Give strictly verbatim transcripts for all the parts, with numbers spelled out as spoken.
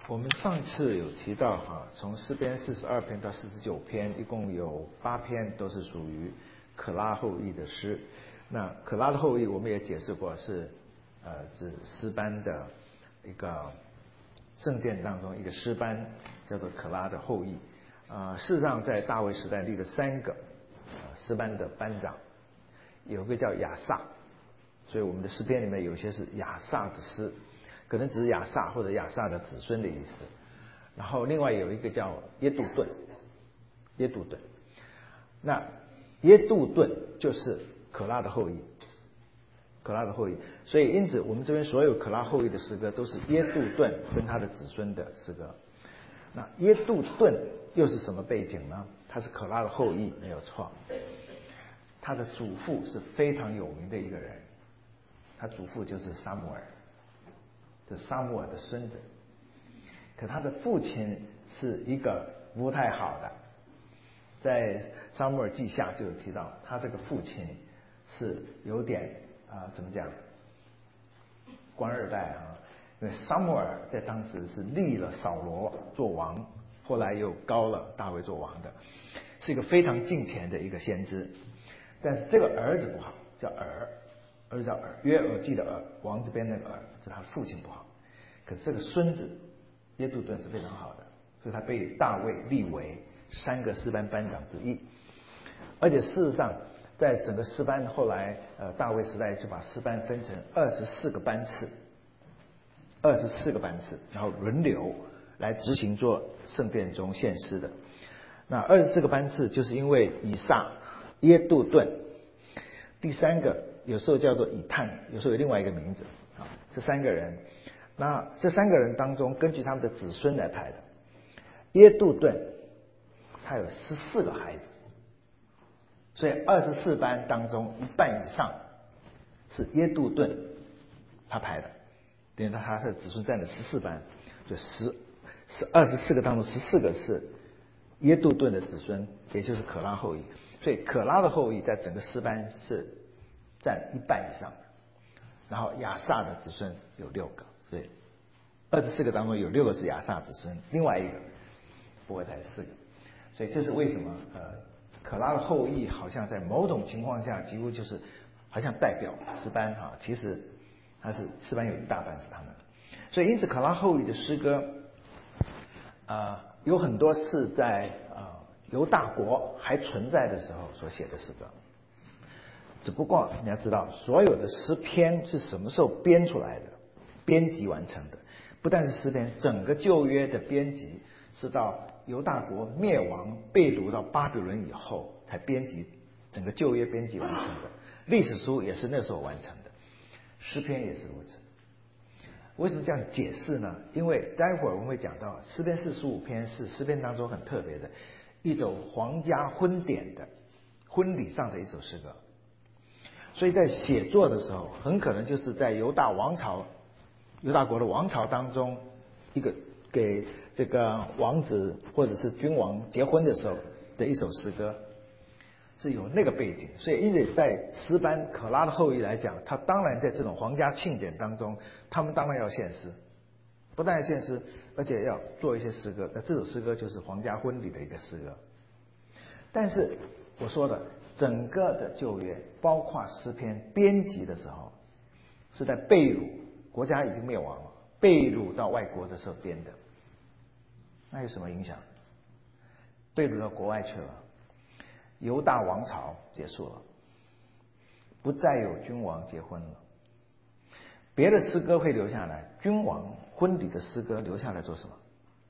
我们上次有提到哈，从诗篇四十二篇到四十九篇，一共有八篇都是属于可拉后裔的诗。那可拉的后裔我们也解释过是呃指诗班的一个圣殿当中一个诗班叫做可拉的后裔。啊、呃，事实上在大卫时代立了三个呃诗班的班长，有个叫亚萨，所以我们的诗篇里面有些是亚萨的诗。可能只是亚萨或者亚萨的子孙的意思，然后另外有一个叫耶杜顿，耶杜顿，那耶杜顿就是可拉的后裔，可拉的后裔，所以因此我们这边所有可拉后裔的诗歌都是耶杜顿跟他的子孙的诗歌。那耶杜顿又是什么背景呢？他是可拉的后裔没有错，他的祖父是非常有名的一个人，他祖父就是撒母耳。是撒母耳的孙子，可他的父亲是一个不太好的，在撒母耳记下就有提到，他这个父亲是有点啊、呃、怎么讲，官二代啊，因为撒母耳在当时是立了扫罗做王，后来又高了大卫做王的，是一个非常敬虔的一个先知，但是这个儿子不好，叫尔。儿子叫尔，约珥记的尔，王这边那个尔是他的父亲不好，可是这个孙子耶杜顿是非常好的，所以他被大卫立为三个诗班班长之一。而且事实上，在整个诗班后来，呃，大卫时代就把诗班分成二十四个班次，二十四个班次，然后轮流来执行做圣殿中献诗的。那二十四个班次，就是因为以撒、耶杜顿，第三个。有时候叫做以探，有时候有另外一个名字啊。这三个人，那这三个人当中，根据他们的子孙来排的。耶杜顿他有十四个孩子，所以二十四班当中一半以上是耶杜顿他排的，等于他他的子孙占了十四班，就十是二十四个当中十四个是耶杜顿的子孙，也就是可拉后裔。所以可拉的后裔在整个诗班是占一半以上，然后亚萨的子孙有六个，所以二十四个当中有六个是亚萨子孙，另外一个不会才四个，所以这是为什么呃可拉的后裔好像在某种情况下几乎就是好像代表诗班哈，其实他是诗班有一大半是他们的，所以因此可拉后裔的诗歌啊、呃、有很多是在呃犹大国还存在的时候所写的诗歌。只不过你要知道，所有的诗篇是什么时候编出来的，编辑完成的？不但是诗篇，整个旧约的编辑是到犹大国灭亡、被掳到巴比伦以后才编辑，整个旧约编辑完成的。历史书也是那时候完成的，诗篇也是如此。为什么这样解释呢？因为待会儿我们会讲到，诗篇四十五篇是诗篇当中很特别的一首皇家婚典的婚礼上的一首诗歌。所以在写作的时候，很可能就是在犹大王朝、犹大国的王朝当中，一个给这个王子或者是君王结婚的时候的一首诗歌，是有那个背景。所以因为在诗班可拉的后裔来讲，他当然在这种皇家庆典当中，他们当然要献诗，不但要献诗，而且要做一些诗歌。那这首诗歌就是皇家婚礼的一个诗歌。但是我说的。整个的旧约，包括诗篇编辑的时候，是在被掳，国家已经灭亡了，被掳到外国的时候编的。那有什么影响？被掳到国外去了，犹大王朝结束了，不再有君王结婚了。别的诗歌会留下来，君王婚礼的诗歌留下来做什么？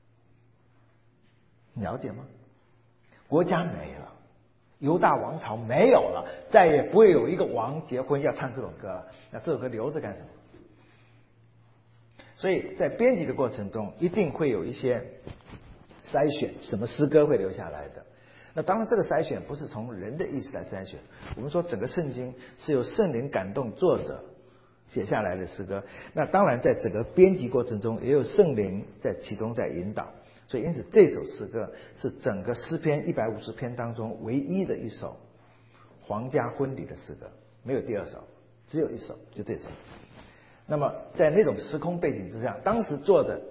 你了解吗？国家没了。犹大王朝没有了，再也不会有一个王结婚要唱这首歌了。那这首歌留着干什么？所以在编辑的过程中，一定会有一些筛选，什么诗歌会留下来的。那当然，这个筛选不是从人的意识来筛选。我们说整个圣经是由圣灵感动作者写下来的诗歌。那当然，在整个编辑过程中，也有圣灵在其中在引导。所以因此这首诗歌是整个诗篇一百五十篇当中唯一的一首皇家婚礼的诗歌，没有第二首，只有一首，就这首。那么在那种时空背景之下，当时做的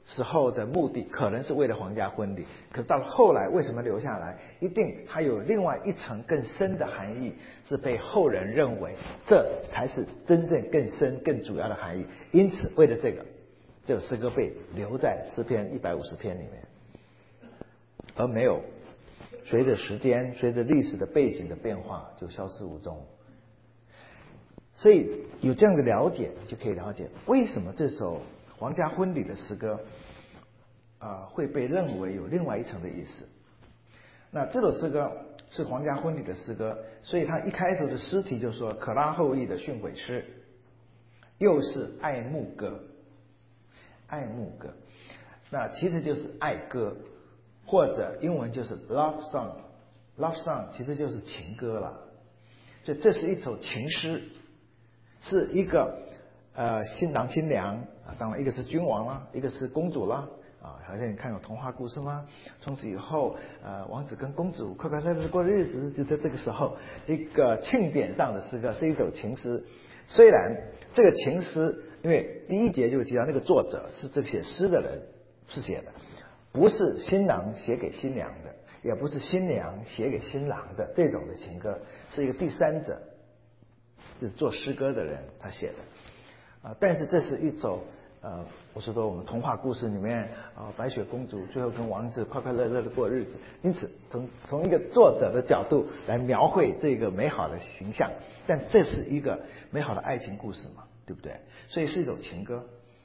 时候的目的可能是为了皇家婚礼，可到了后来为什么留下来？一定还有另外一层更深的含义，是被后人认为这才是真正更深更主要的含义。因此，为了这个，这首诗歌被留在诗篇一百五十篇里面，而没有随着时间、随着历史的背景的变化就消失无踪。所以有这样的了解，就可以了解为什么这首皇家婚礼的诗歌啊、呃、会被认为有另外一层的意思。那这首诗歌是皇家婚礼的诗歌，所以它一开头的诗题就说可拉后裔的训诲诗，又是爱慕歌。爱慕歌，那其实就是爱歌，或者英文就是 love song。love song 其实就是情歌了。所以这是一首情诗，是一个呃新郎新娘啊，当然一个是君王啦，一个是公主啦啊，好像你看有童话故事吗？从此以后，呃，王子跟公主快快乐乐过日子，就在这个时候，一个庆典上的诗歌是一首情诗。虽然这个情诗，因为第一节就提到那个作者是这写诗的人是写的，不是新郎写给新娘的，也不是新娘写给新郎的这种的情歌，是一个第三者，就是做诗歌的人他写的啊、呃。但是这是一首呃，我是说我们童话故事里面啊、呃，白雪公主最后跟王子快快乐乐的过日子，因此从从一个作者的角度来描绘这个美好的形象，但这是一个美好的爱情故事嘛，对不对？所以是一首情歌。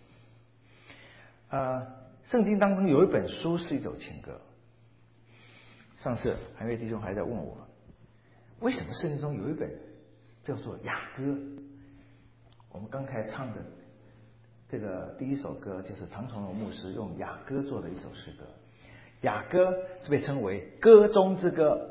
呃，圣经当中有一本书是一首情歌。上次韩月弟兄还在问我，为什么圣经中有一本叫做雅歌？我们刚才唱的这个第一首歌就是唐崇荣牧师用雅歌做的一首诗歌。雅歌是被称为歌中之歌，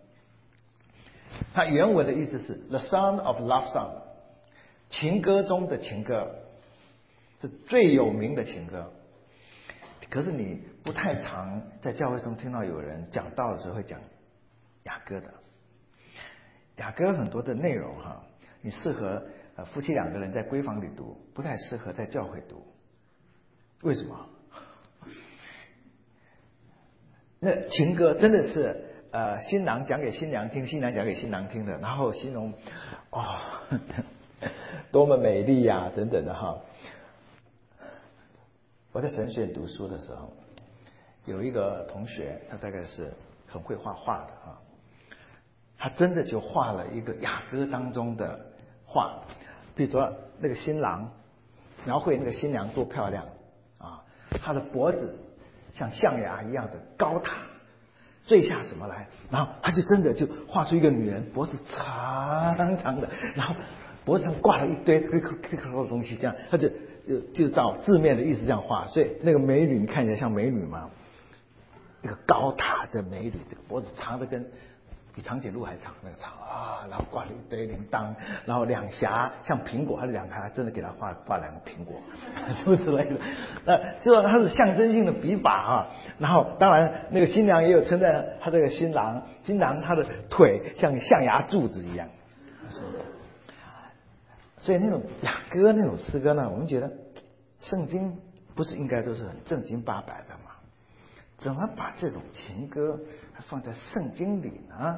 它原文的意思是 The Song of Love Song， 情歌中的情歌，是最有名的情歌。可是你不太常在教会中听到有人讲道的时候会讲雅歌的。雅歌很多的内容哈，你适合呃夫妻两个人在闺房里读，不太适合在教会读。为什么？那情歌真的是呃新郎讲给新娘听，新娘讲给新郎听的，然后形容哦多么美丽呀、啊、等等的哈。我在神学院读书的时候，有一个同学，他大概是很会画画的啊，他真的就画了一个雅歌当中的画，比如说那个新郎描绘那个新娘多漂亮啊，她的脖子像象牙一样的高塔，坠下什么来，然后他就真的就画出一个女人脖子长长的，然后脖子上挂了一堆这个这个东西，这样他就就就照字面的意思这样画，所以那个美女你看起来像美女吗？一个高塔的美女，这个脖子长的跟比长颈鹿还长，那个长啊，然后挂了一堆铃铛，然后两颊像苹果，他的两颊真的给他画画两个苹果，诸如此类的。那就说它是象征性的笔法啊。然后当然那个新娘也有称赞他这个新郎，新郎他的腿像象牙柱子一样。所以那种雅歌那种诗歌呢，我们觉得圣经不是应该都是很正经八百的吗？怎么把这种情歌放在圣经里呢？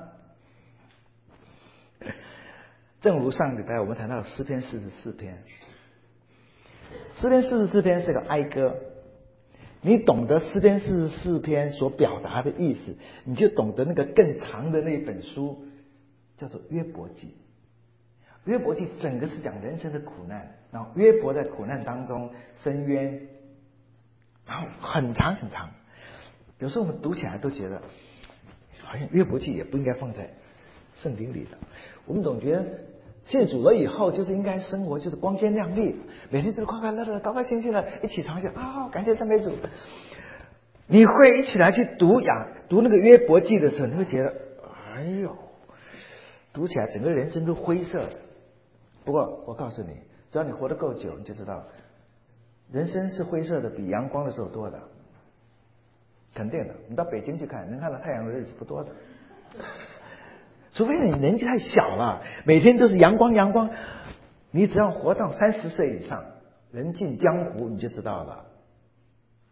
正如上礼拜我们谈到诗篇四十四篇，诗篇四十四篇是个哀歌，你懂得诗篇四十四篇所表达的意思，你就懂得那个更长的那本书叫做约伯记。约伯记整个是讲人生的苦难，然后约伯在苦难当中伸冤，然后很长很长。有时候我们读起来都觉得好像约伯记也不应该放在圣经里的，我们总觉得信主了以后就是应该生活就是光鲜亮丽，每天就是快快乐乐高高兴兴的，一起床就啊、哦、感谢赞美主。你会一起来去读雅读那个约伯记的时候，你会觉得哎呦，读起来整个人生都灰色的。不过我告诉你，只要你活得够久，你就知道人生是灰色的比阳光的时候多的，肯定的。你到北京去看，能看到太阳的日子不多的，除非你年纪太小了，每天都是阳光阳光。你只要活到三十岁以上，人尽江湖，你就知道了，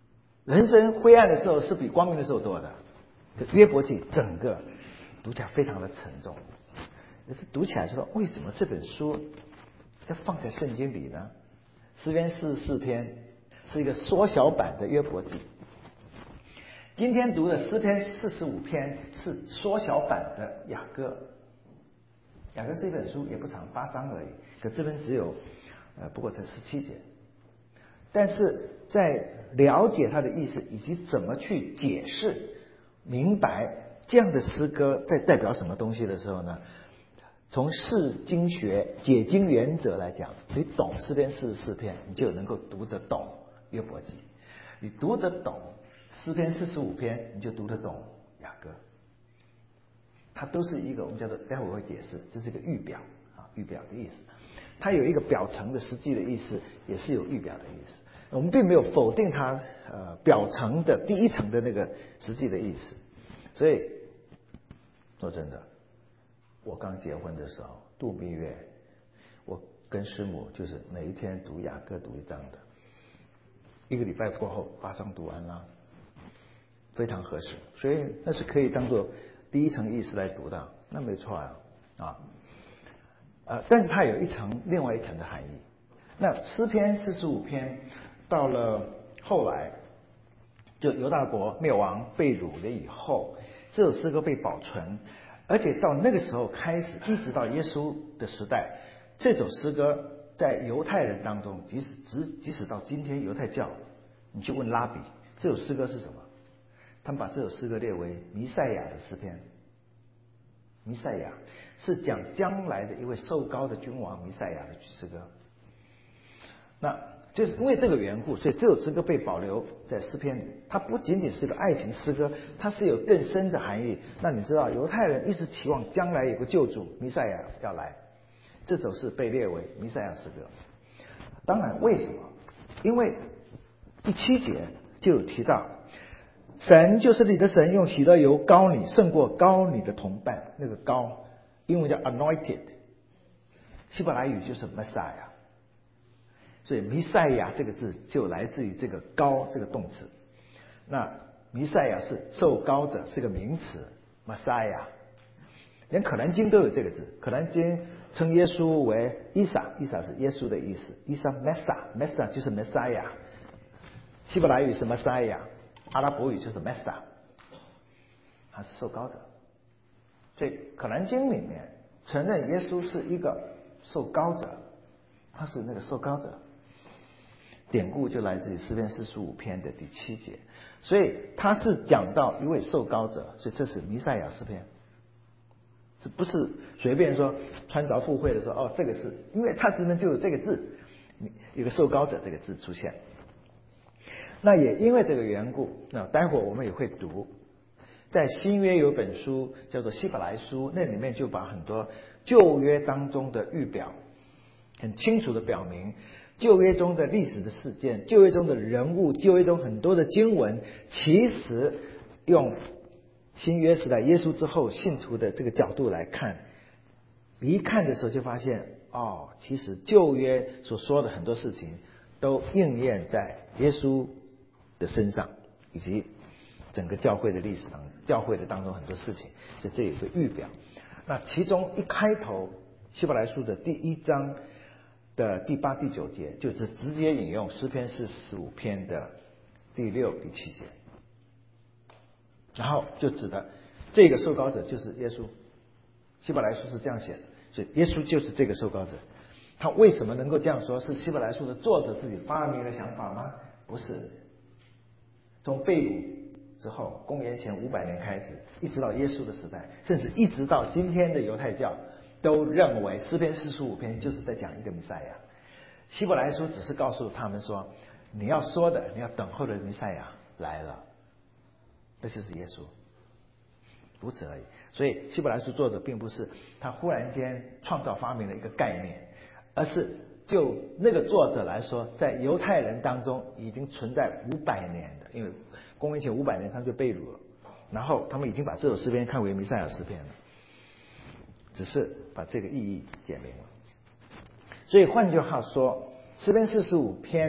人生灰暗的时候是比光明的时候多的。约伯记整个读起来非常的沉重，读起来说为什么这本书要放在圣经里呢？诗篇四十四篇是一个缩小版的约伯记，今天读的诗篇四十五篇是缩小版的雅歌。雅歌是一本书，也不长，八章而已，可这边只有呃不过才十七节。但是在了解它的意思以及怎么去解释明白这样的诗歌在代表什么东西的时候呢，从释经学解经原则来讲，你懂诗篇四十四篇，你就能够读得懂约伯记；你读得懂诗篇四十五篇，你就读得懂雅歌。它都是一个我们叫做，待会我会解释，这是一个预表啊，预表的意思。它有一个表层的实际的意思，也是有预表的意思。我们并没有否定它呃表层的第一层的那个实际的意思。所以说真的，我刚结婚的时候度蜜月，我跟师母就是每一天读雅歌读一章的，一个礼拜过后八章读完了，非常合适。所以那是可以当做第一层意思来读的，那没错啊啊。呃，但是它有一层另外一层的含义。那诗篇四十五篇到了后来，就犹大国灭亡被掳了以后，这首诗歌被保存，而且到那个时候开始，一直到耶稣的时代，这首诗歌在犹太人当中，即使即即使到今天犹太教，你去问拉比，这首诗歌是什么？他们把这首诗歌列为弥赛亚的诗篇。弥赛亚是讲将来的一位受膏的君王弥赛亚的诗歌。那就是因为这个缘故，所以这首诗歌被保留在诗篇里。它不仅仅是个爱情诗歌，它是有更深的含义。那你知道犹太人一直期望将来有个救主弥赛亚要来，这首是被列为弥赛亚诗歌。当然为什么？因为第七节就有提到，神就是你的神，用喜乐油膏你，胜过膏你的同伴。那个膏英文叫 anointed， 希伯来语就是 Messiah， 所以弥赛亚这个字就来自于这个膏这个动词。那弥赛亚是受膏者，是个名词 Messiah， 连可兰经都有这个字。可兰经称耶稣为伊撒，伊撒是耶稣的意思，伊撒 Messa Messa 就是 Messiah， 希伯来语是 Messiah，阿拉伯语就是 Messa， 他是受膏者。所以可兰经里面承认耶稣是一个受膏者，他是那个受膏者。典故就来自于诗篇四十五篇的第七节，所以他是讲到一位受膏者，所以这是弥赛亚诗篇，是不是随便说穿着附会的说哦这个是，因为他只能就有这个字，有个受膏者这个字出现。那也因为这个缘故，那待会儿我们也会读，在新约有本书叫做希伯来书，那里面就把很多旧约当中的预表很清楚的表明，旧约中的历史的事件，旧约中的人物，旧约中很多的经文，其实用新约时代耶稣之后信徒的这个角度来看，一看的时候就发现哦，其实旧约所说的很多事情都应验在耶稣的身上，以及整个教会的历史当中，教会的当中很多事情，所以这有一个预表。那其中一开头希伯来书的第一章的第八、第九节，就是直接引用诗篇四十五篇的第六、第七节，然后就指的这个受膏者就是耶稣。希伯来书是这样写的，所以耶稣就是这个受膏者。他为什么能够这样说？是希伯来书的作者自己发明的想法吗？不是。从被掳之后，公元前五百年开始，一直到耶稣的时代，甚至一直到今天的犹太教，都认为诗篇四十五篇就是在讲一个弥赛亚。希伯来书只是告诉他们说，你要说的，你要等候的弥赛亚来了，那就是耶稣，如此而已。所以希伯来书作者并不是他忽然间创造发明了一个概念，而是就那个作者来说，在犹太人当中已经存在五百年的，因为公元前五百年他们就被掳了，然后他们已经把这首诗篇看为弥赛亚诗篇了，只是把这个意义解明了。所以换句话说，诗篇四十五篇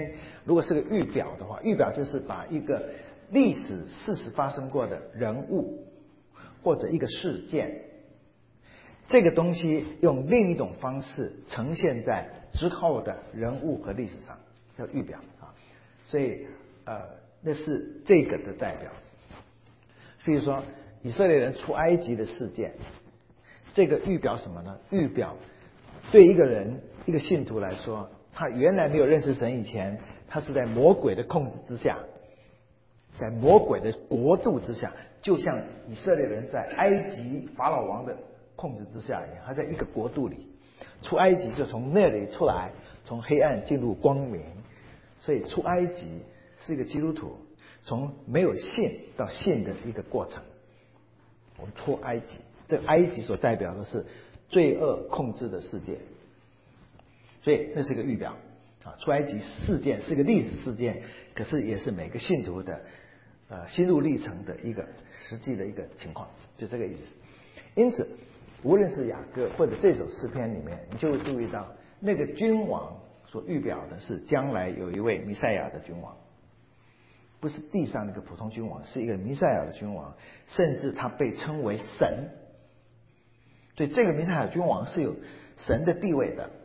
如果是个预表的话，预表就是把一个历史事实发生过的人物或者一个事件，这个东西用另一种方式呈现在之后的人物和历史上，叫预表啊。所以呃，那是这个的代表。所以说以色列人出埃及的事件，这个预表什么呢？预表对一个人一个信徒来说，他原来没有认识神以前，他是在魔鬼的控制之下，在魔鬼的国度之下，就像以色列人在埃及法老王的控制之下一样，他在一个国度里。出埃及就从那里出来，从黑暗进入光明。所以出埃及是一个基督徒从没有信到信的一个过程。我们出埃及，这个埃及所代表的是罪恶控制的世界，所以那是一个预表啊。出埃及事件是个历史事件，可是也是每个信徒的呃心路历程的一个实际的一个情况，就这个意思。因此无论是雅歌或者这首诗篇里面，你就会注意到那个君王所预表的是将来有一位弥赛亚的君王，不是地上那个普通君王，是一个弥赛亚的君王，甚至他被称为神。所以这个弥赛亚君王是有神的地位的。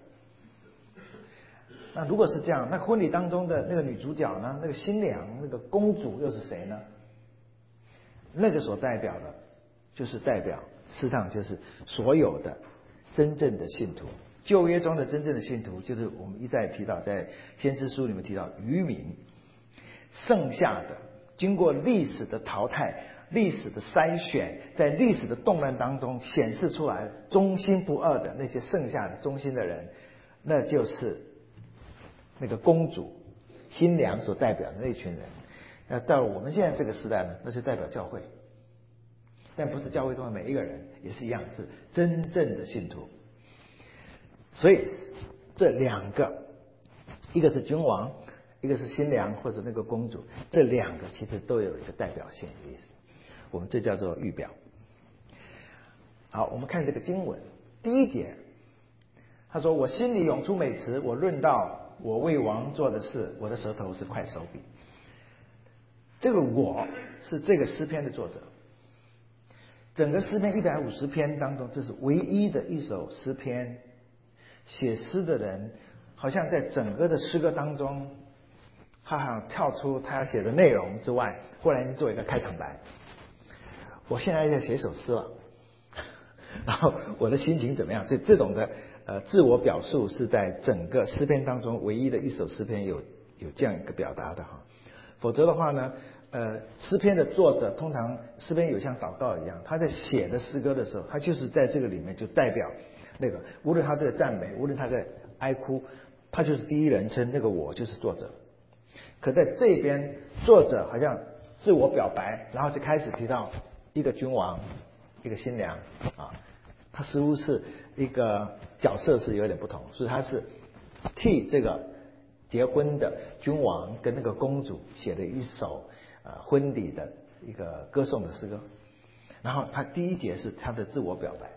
那如果是这样，那婚礼当中的那个女主角呢，那个新娘，那个公主又是谁呢？那个所代表的就是代表事实上就是所有的真正的信徒。旧约中的真正的信徒，就是我们一再提到，在先知书里面提到渔民，剩下的经过历史的淘汰、历史的筛选，在历史的动乱当中显示出来忠心不二的那些剩下的忠心的人，那就是那个公主、新娘所代表的那群人。那到了我们现在这个时代呢，那就代表教会，但不是教会中的每一个人，也是一样，是真正的信徒。所以这两个，一个是君王，一个是新娘或者那个公主，这两个其实都有一个代表性的意思。我们这叫做预表。好，我们看这个经文第一节，他说：“我心里涌出美词，我论到我为王做的事，我的舌头是快手笔。”这个我是这个诗篇的作者。整个诗篇一百五十篇当中，这是唯一的一首诗篇。写诗的人好像在整个的诗歌当中，他好像跳出他要写的内容之外，忽然做一个开场白。我现在在写一首诗了，然后我的心情怎么样？所以这种的呃自我表述是在整个诗篇当中唯一的一首诗篇有有这样一个表达的哈。否则的话呢，呃，诗篇的作者通常诗篇有像祷告一样，他在写的诗歌的时候，他就是在这个里面就代表。那个，无论他在赞美，无论他在哀哭，他就是第一人称，那个我就是作者。可在这边，作者好像自我表白，然后就开始提到一个君王，一个新娘啊，他似乎是一个角色是有点不同，所以他是替这个结婚的君王跟那个公主写了一首呃婚礼的一个歌颂的诗歌。然后他第一节是他的自我表白。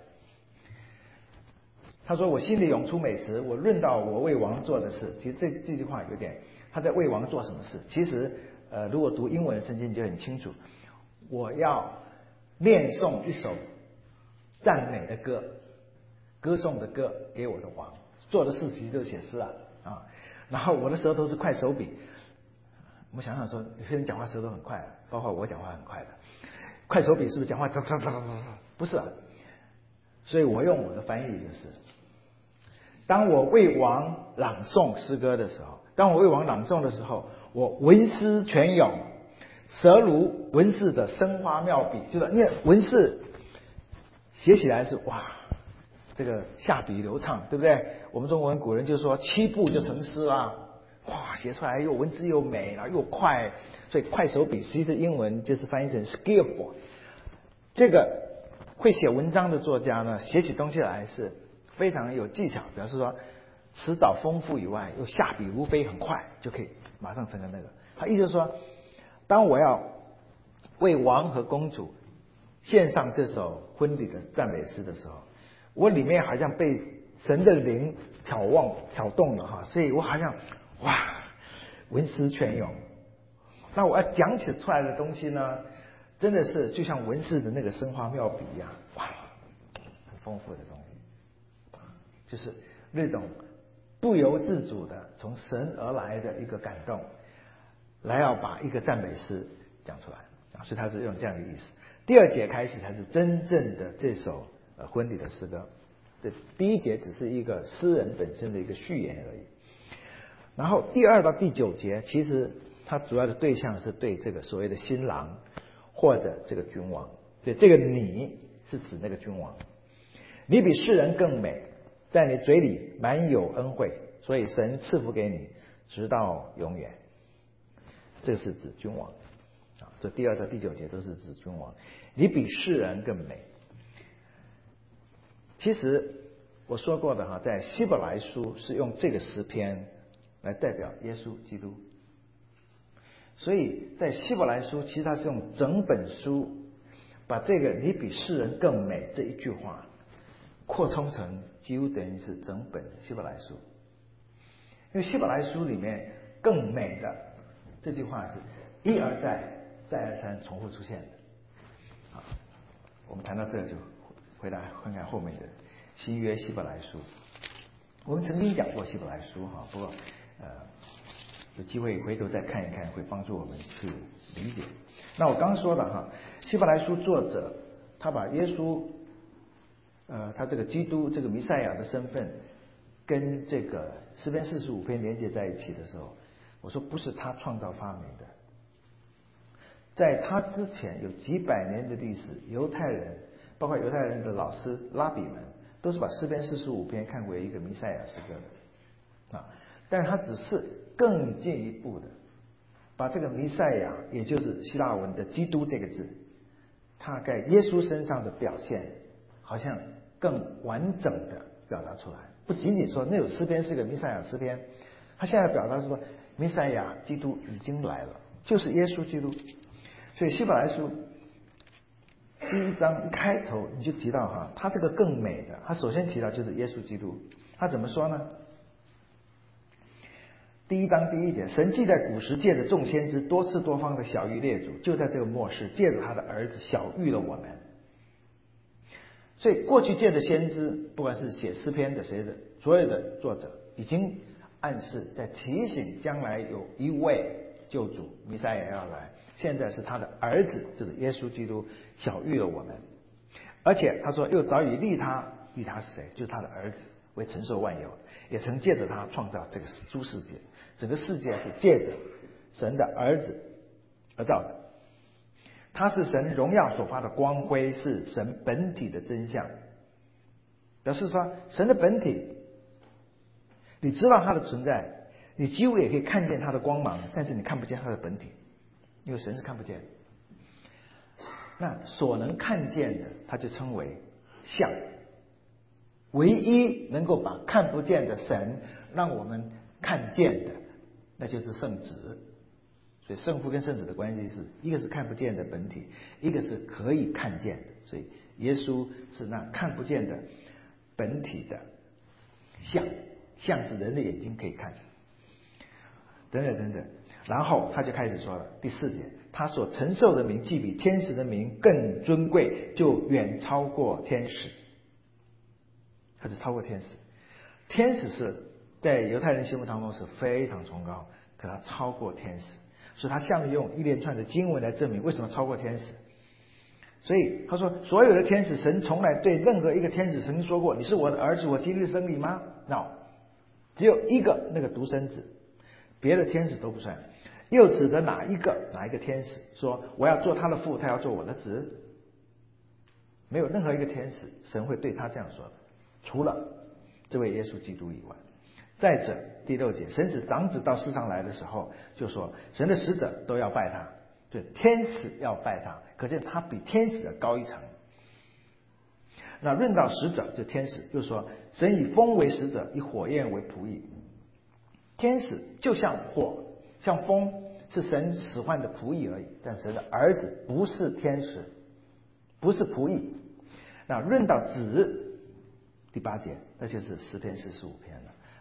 他说：“我心里涌出美词，我论到我为王做的事。”其实这这句话有点，他在为王做什么事？其实，呃，如果读英文的圣经就很清楚。我要念诵一首赞美的歌，歌颂的歌给我的王。做的事其实就是写诗啊啊。然后我的舌头是快手笔。我们想想说，有些人讲话舌头很快，包括我讲话很快的。快手笔是不是讲话哒哒哒哒哒？不是啊。所以我用我的翻译就是。当我为王朗诵诗歌的时候，当我为王朗诵的时候，我文思泉涌，舌如文士的生花妙笔，就是念文士写起来是哇，这个下笔流畅，对不对？我们中国人古人就说七步就成诗啦，哇，写出来又文字又美，然后又快，所以快手笔实际的英文就是翻译成 skillful。这个会写文章的作家呢，写起东西来是非常有技巧，表示说词藻丰富以外，又下笔如飞，很快就可以马上成了那个。他意思说，当我要为王和公主献上这首婚礼的赞美诗的时候，我里面好像被神的灵挑望挑动了哈，所以我好像哇， 文思泉涌。那我要讲起出来的东西呢，真的是就像文士的那个生花妙笔一样，哇，很丰富的东西，就是那种不由自主的从神而来的一个感动，来要把一个赞美诗讲出来啊，所以他是用这样的意思。第二节开始才是真正的这首呃婚礼的诗歌，这第一节只是一个诗人本身的一个序言而已。然后第二到第九节，其实它主要的对象是对这个所谓的新郎或者这个君王，对这个你是指那个君王，你比世人更美，在你嘴里满有恩惠，所以神赐福给你，直到永远。这是指君王啊，这第二到第九节都是指君王，你比世人更美。其实我说过的哈，在希伯来书是用这个诗篇来代表耶稣基督，所以在希伯来书其实它是用整本书把这个你比世人更美这一句话扩充成几乎等于是整本希伯来书。因为希伯来书里面更美的这句话是一而再再而三重复出现的。好，我们谈到这就回来看看后面的新约希伯来书。我们曾经讲过希伯来书哈，不过呃有机会回头再看一看，会帮助我们去理解。那我刚说的哈，希伯来书作者他把耶稣呃他这个基督这个弥赛亚的身份跟这个诗篇四十五篇连接在一起的时候，我说不是他创造发明的，在他之前有几百年的历史，犹太人包括犹太人的老师拉比们都是把诗篇四十五篇看为一个弥赛亚诗歌的啊，但是他只是更进一步的把这个弥赛亚，也就是希腊文的基督这个字，他在耶稣身上的表现好像更完整的表达出来，不仅仅说那首诗篇是个弥赛亚诗篇，他现在表达是说弥赛亚基督已经来了，就是耶稣基督。所以希伯来书第一章一开头你就提到哈，他这个更美的，他首先提到就是耶稣基督。他怎么说呢？第一章第一节，神既在古时借着众先知多次多方的晓谕列祖，就在这个末世借着他的儿子晓谕了我们。所以过去借着先知，不管是写诗篇的谁的，所有的作者已经暗示在提醒将来有一位救主弥赛亚要来，现在是他的儿子，就是耶稣基督晓谕了我们。而且他说又早已立他，立他是谁？就是他的儿子为承受万有，也曾借着他创造这个诸世界，整个世界是借着神的儿子而造的。他是神荣耀所发的光辉，是神本体的真相。表示说神的本体，你知道他的存在，你几乎也可以看见他的光芒，但是你看不见他的本体，因为神是看不见的。那所能看见的，他就称为像。唯一能够把看不见的神让我们看见的，那就是圣子。所以圣父跟圣子的关系是一个是看不见的本体，一个是可以看见的。所以耶稣是那看不见的本体的像，像是人的眼睛可以看，等等等等。然后他就开始说了第四节，他所承受的名既比天使的名更尊贵，就远超过天使。他是超过天使，天使是在犹太人心目当中是非常崇高，可他超过天使，所以他下面用一连串的经文来证明为什么超过天使。所以他说所有的天使，神从来对任何一个天使曾经说过，你是我的儿子，我今日生你吗？ No， 只有一个那个独生子，别的天使都不算。又指的哪一个哪一个天使说我要做他的父，他要做我的子？没有任何一个天使神会对他这样说的，除了这位耶稣基督以外。再者第六节，神使长子到世上来的时候，就说神的使者都要拜他，对，天使要拜他，可见他比天使高一层。那论到使者，就天使，就是说神以风为使者，以火焰为仆役。天使就像火像风，是神使唤的仆役而已，但神的儿子不是天使，不是仆役。那论到子，第八节，那就是诗篇四十五篇了。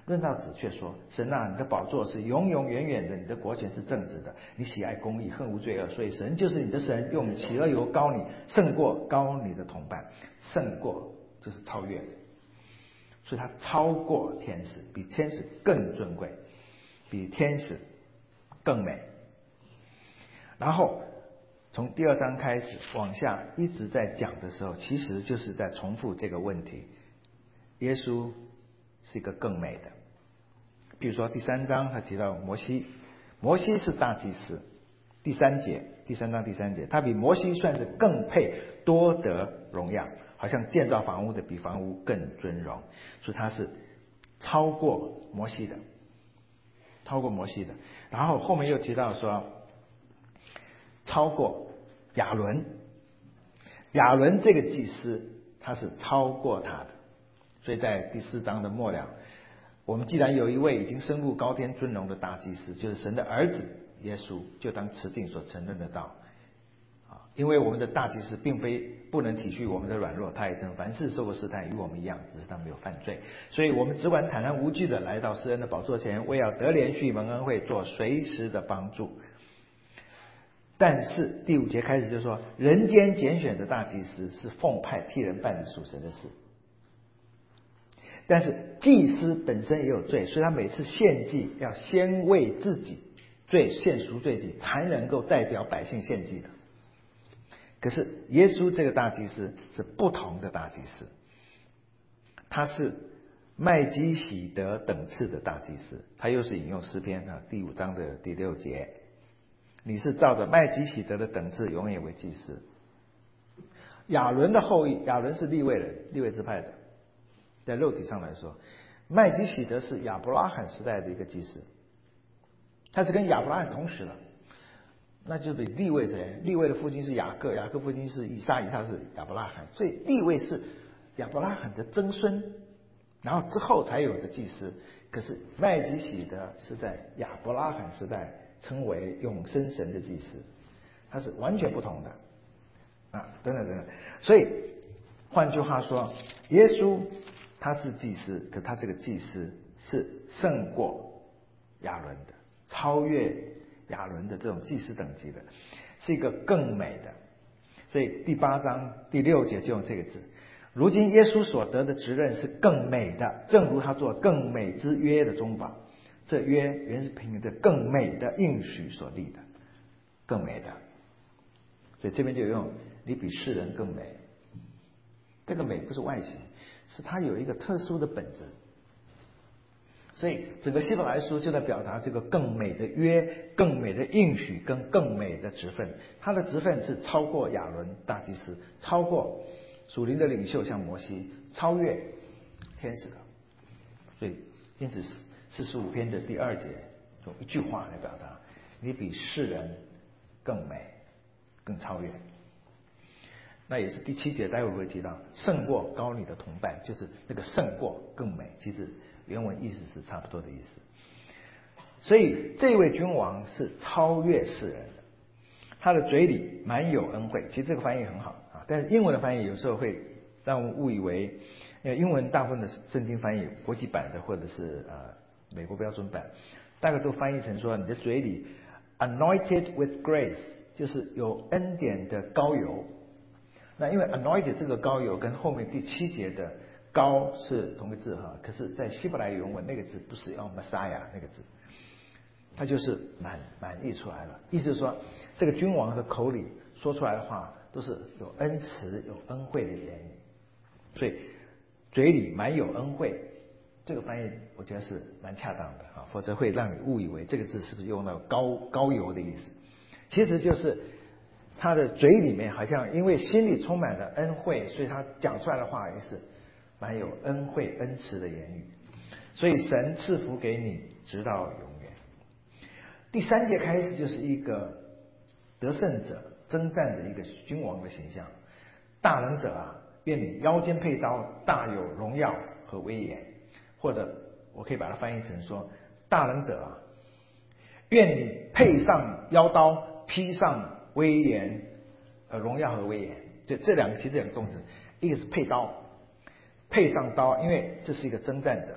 论到子却说：神啊，你的宝座是永永远远的，你的国权是正直的，你喜爱公义，恨恶罪恶，所以神就是你的神，用喜乐油膏你，胜过膏你的同伴，胜过就是超越的，所以他超过天使，比天使更尊贵，比天使更美。然后从第二章开始往下一直在讲的时候，其实就是在重复这个问题，耶稣是一个更美的。比如说第三章他提到摩西，摩西是大祭司，第三节第三章第三节，他比摩西算是更配多得荣耀，好像建造房屋的比房屋更尊荣，所以他是超过摩西的，超过摩西的。然后后面又提到说超过亚伦，亚伦这个祭司他是超过他的，所以在第四章的末了，我们既然有一位已经升入高天尊荣的大祭司，就是神的儿子耶稣，就当持定所承认的道。因为我们的大祭司并非不能体恤我们的软弱，他也曾凡事受过试探，与我们一样，只是他没有犯罪。所以我们只管坦然无惧的来到施恩的宝座前，为要得连续蒙恩惠，做随时的帮助。但是第五节开始就说，人间拣选的大祭司是奉派替人办理属神的事。但是祭司本身也有罪，所以他每次献祭要先为自己罪献赎罪祭，才能够代表百姓献祭的。可是耶稣这个大祭司是不同的大祭司，他是麦基洗德等次的大祭司，他又是引用诗篇啊第五章的第六节，你是照着麦基洗德的等次永远为祭司。亚伦的后裔，亚伦是利未人，利未支派的，在肉体上来说，麦基洗德是亚伯拉罕时代的一个祭司，他是跟亚伯拉罕同时的，那就比利未谁？利未的父亲是雅各，雅各父亲是以撒，以撒是亚伯拉罕，所以利未是亚伯拉罕的曾孙，然后之后才有的祭司。可是麦基洗德是在亚伯拉罕时代称为永生神的祭司，他是完全不同的啊，等等等等。所以换句话说，耶稣他是祭司，可他这个祭司是胜过亚伦的，超越亚伦的这种祭司等级的，是一个更美的。所以第八章第六节就用这个字，如今耶稣所得的职任是更美的，正如他做更美之约的中保，这约原是凭着更美的应许所立的，更美的。所以这边就用你比世人更美，这个美不是外形，是它有一个特殊的本质。所以整个希伯来书就在表达这个更美的约、更美的应许跟更美的职分。他的职分是超过亚伦大祭司，超过属灵的领袖像摩西，超越天使的。所以因此四十五篇的第二节用一句话来表达，你比世人更美更超越。那也是第七节待会会提到胜过高你的同伴，就是那个胜过更美，其实原文意思是差不多的意思。所以这位君王是超越世人的，他的嘴里满有恩惠。其实这个翻译很好啊，但是英文的翻译有时候会让我们误以为，因为英文大部分的圣经翻译，国际版的或者是呃美国标准版，大概都翻译成说你的嘴里 anointed with grace， 就是有恩典的膏油。那因为 anointed 这个膏油跟后面第七节的膏是同个字哈，可是在希伯来原文那个字不是用 Messiah 那个字，它就是满满溢出来了。意思是说，这个君王的口里说出来的话都是有恩慈、有恩惠的言语，所以嘴里满有恩惠，这个翻译我觉得是蛮恰当的啊，否则会让你误以为这个字是不是用到膏膏油的意思，其实就是他的嘴里面好像因为心里充满了恩惠，所以他讲出来的话也是满有恩惠恩慈的言语，所以神赐福给你直到永远。第三节开始就是一个得胜者征战的一个君王的形象。大能者啊，愿你腰间佩刀，大有荣耀和威严。或者我可以把它翻译成说，大能者啊，愿你配上腰刀，披上威严呃荣耀和威严。就这两个其实两个动词，一个是配刀，配上刀，因为这是一个征战者啊，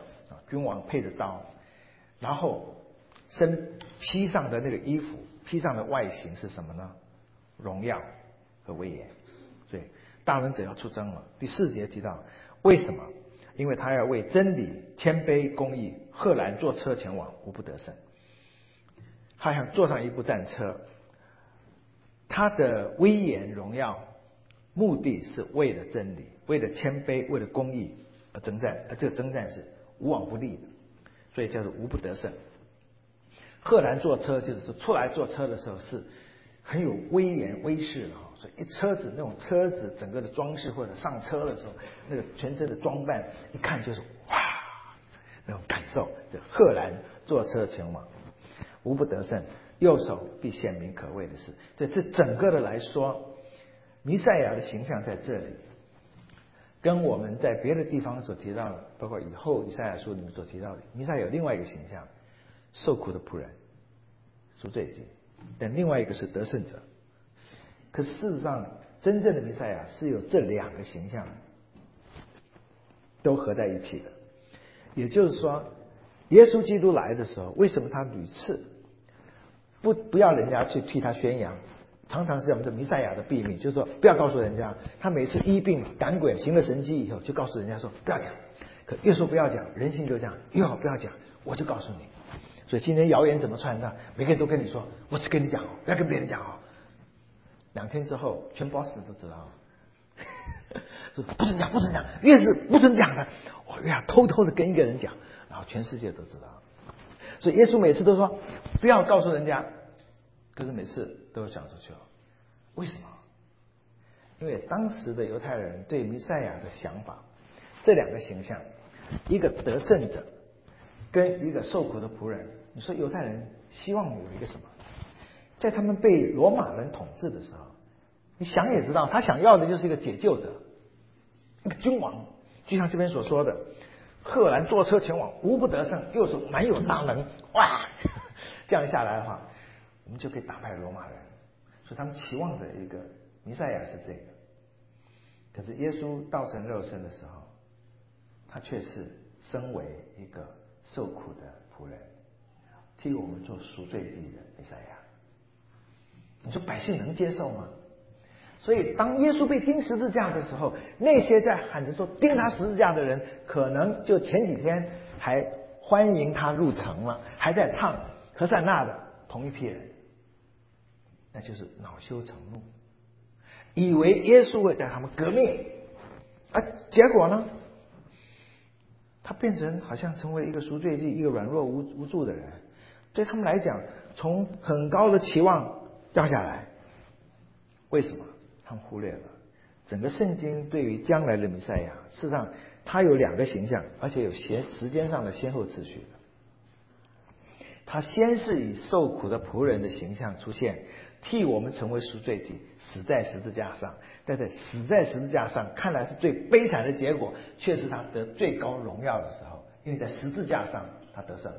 君王配着刀，然后身披上的那个衣服，披上的外形是什么呢？荣耀和威严。所以大能者要出征了。第四节提到为什么？因为他要为真理、谦卑、公义，赫然坐车前往，无不得胜。他想坐上一部战车，他的威严荣耀目的是为了真理，为了谦卑，为了公义而征战，而这个征战是无往不利的，所以叫做无不得胜。赫然坐车就是说出来坐车的时候是很有威严威势的哈，所以一车子那种车子整个的装饰或者上车的时候，那个全身的装扮一看就是哇那种感受，就赫然坐车前往，无不得胜，右手必显明可畏的事。对，这整个的来说，弥赛亚的形象在这里，跟我们在别的地方所提到的，包括以后以赛亚书里面所提到的，弥赛亚有另外一个形象，受苦的仆人，赎罪记。但另外一个是得胜者。可事实上，真正的弥赛亚是有这两个形象都合在一起的。也就是说，耶稣基督来的时候，为什么他屡次不不要人家去替他宣扬？常常是我们的弥赛亚的秘密，就是说不要告诉人家。他每次医病赶鬼行了神迹以后，就告诉人家说不要讲。可越说不要讲，人性就这样，越好不要讲，我就告诉你。所以今天谣言怎么传的？每个人都跟你说，我只跟你讲哦，不要跟别人讲哦。两天之后，全 Boston 都知道了，说不准讲，不准讲，越是不准讲的，我越要偷偷的跟一个人讲，然后全世界都知道。所以耶稣每次都说不要告诉人家，可是每次都讲出去了。为什么？因为当时的犹太人对弥赛亚的想法，这两个形象，一个得胜者跟一个受苦的仆人，你说犹太人希望有一个什么？在他们被罗马人统治的时候，你想也知道，他想要的就是一个解救者，一个君王，就像这边所说的，赫然坐车前往，无不得胜，右手满有大能，哇！这样下来的话，我们就可以打败罗马人。所以他们期望的一个弥赛亚是这个。可是耶稣道成肉身的时候，他却是身为一个受苦的仆人，替我们做赎罪祭的弥赛亚。你说百姓能接受吗？所以当耶稣被钉十字架的时候，那些在喊着说钉他十字架的人，可能就前几天还欢迎他入城了，还在唱何塞纳的同一批人，那就是恼羞成怒，以为耶稣会带他们革命，而结果呢，他变成好像成为一个赎罪祭，一个软弱无无助的人，对他们来讲，从很高的期望掉下来。为什么？他们忽略了整个圣经对于将来的弥赛亚，事实上他有两个形象，而且有先时间上的先后次序的。他先是以受苦的仆人的形象出现，替我们成为赎罪祭，死在十字架上。但是死在十字架上看来是最悲惨的结果，却是他得最高荣耀的时候，因为在十字架上他得胜了。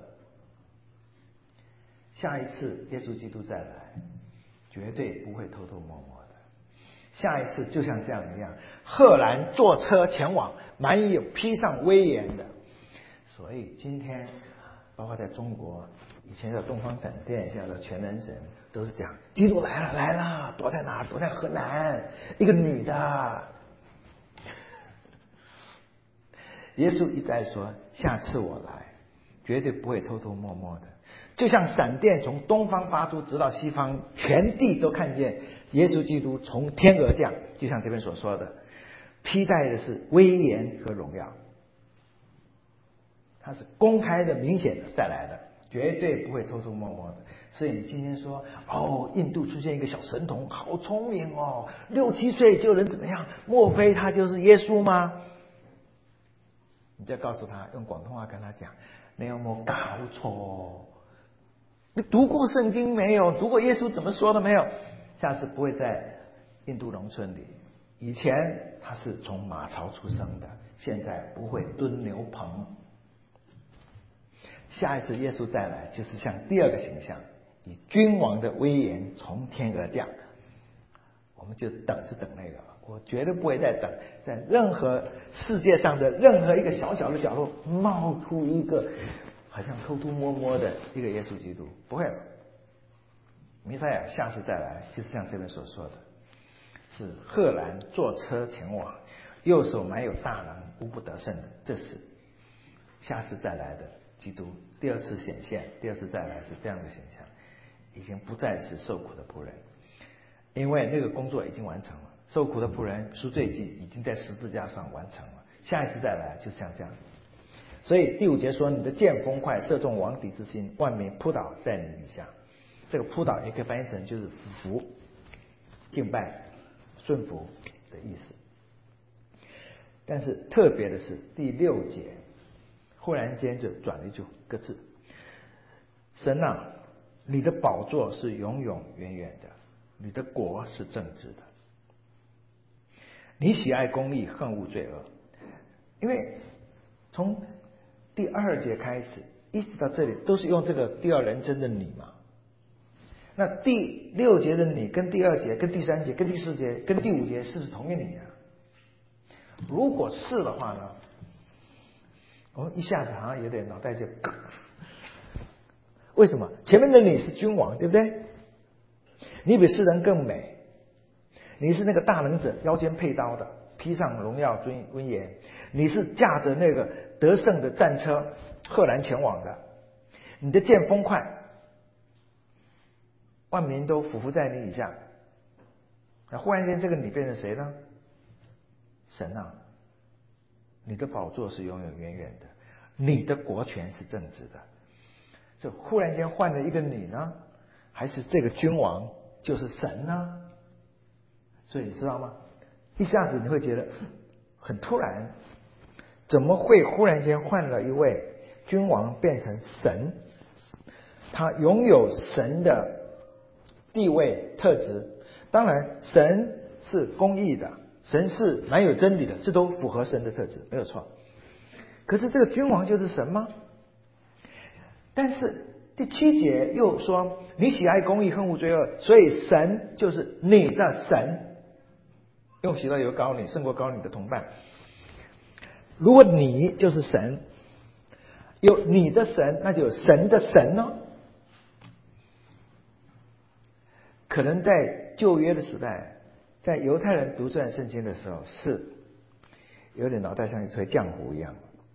下一次耶稣基督再来，绝对不会偷偷摸摸的。下一次就像这样一样，赫然坐车前往，满有披上威严的。所以今天包括在中国，以前叫东方闪电，现在叫全能神，都是讲基督来了来了，躲在哪？躲在河南，一个女的。耶稣一再说，下次我来绝对不会偷偷摸摸的，就像闪电从东方发出，直到西方，全地都看见耶稣基督从天而降，就像这边所说的，披戴的是威严和荣耀，他是公开的明显的再来的，绝对不会偷偷摸摸的。所以你今天说哦，印度出现一个小神童，好聪明哦，六七岁就能怎么样，莫非他就是耶稣吗？你再告诉他，用广东话跟他讲，你有冇搞错？你读过圣经没有？读过耶稣怎么说的没有？下次不会在印度农村里，以前他是从马槽出生的，现在不会蹲牛棚。下一次耶稣再来，就是像第二个形象，以君王的威严从天而降。我们就等是等那个， 我绝对不会再等，在任何世界上的任何一个小小的角落冒出一个好像偷偷摸摸的一个耶稣基督，不会了。弥赛亚下次再来，就是像这边所说的，是赫然坐车前往，右手满有大能，无不得胜的。这是下次再来的基督第二次显现，第二次再来是这样的形象，已经不再是受苦的仆人，因为那个工作已经完成了。受苦的仆人赎罪记已经在十字架上完成了，下一次再来就像这样。所以第五节说，你的箭锋快，射中王敌之心，万民扑倒在你以下。这个扑倒也可以翻译成就是服、敬拜、顺服的意思。但是特别的是第六节，忽然间就转了一句个字：神啊，你的宝座是永永远远的，你的国是正直的，你喜爱公义，恨恶罪恶。因为从第二节开始一直到这里都是用这个第二人称的你嘛。那第六节的你跟第二节跟第三节跟第四节跟第五节是不是同一个你啊？如果是的话呢，我们一下子好像有点脑袋就为什么？前面的你是君王，对不对？你比世人更美，你是那个大能者，腰间佩刀的，披上荣耀尊威严，你是驾着那个得胜的战车赫然前往的，你的剑锋快，万民都俯伏在你以下。那忽然间这个你变成谁呢？神啊，你的宝座是永永远远的，你的国权是正直的。这忽然间换了一个你呢，还是这个君王就是神呢？所以你知道吗？一下子你会觉得很突然，怎么会忽然间换了一位君王变成神？他拥有神的地位特质，当然神是公义的，神是蛮有真理的，这都符合神的特质，没有错。可是这个君王就是神吗？但是第七节又说，你喜爱公义，恨恶罪恶，所以神就是你的神，用喜乐油膏你，胜过膏你的同伴。如果你就是神，有你的神，那就有神的神哦。可能在旧约的时代，在犹太人读这段圣经的时候，是有点脑袋像一吹浆糊一样。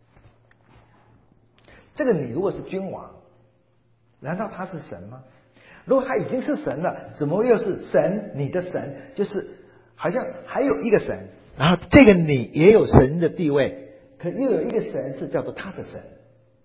这个你如果是君王，难道他是神吗？如果他已经是神了，怎么又是神你的神？就是好像还有一个神，然后这个你也有神的地位，可又有一个神是叫做他的神。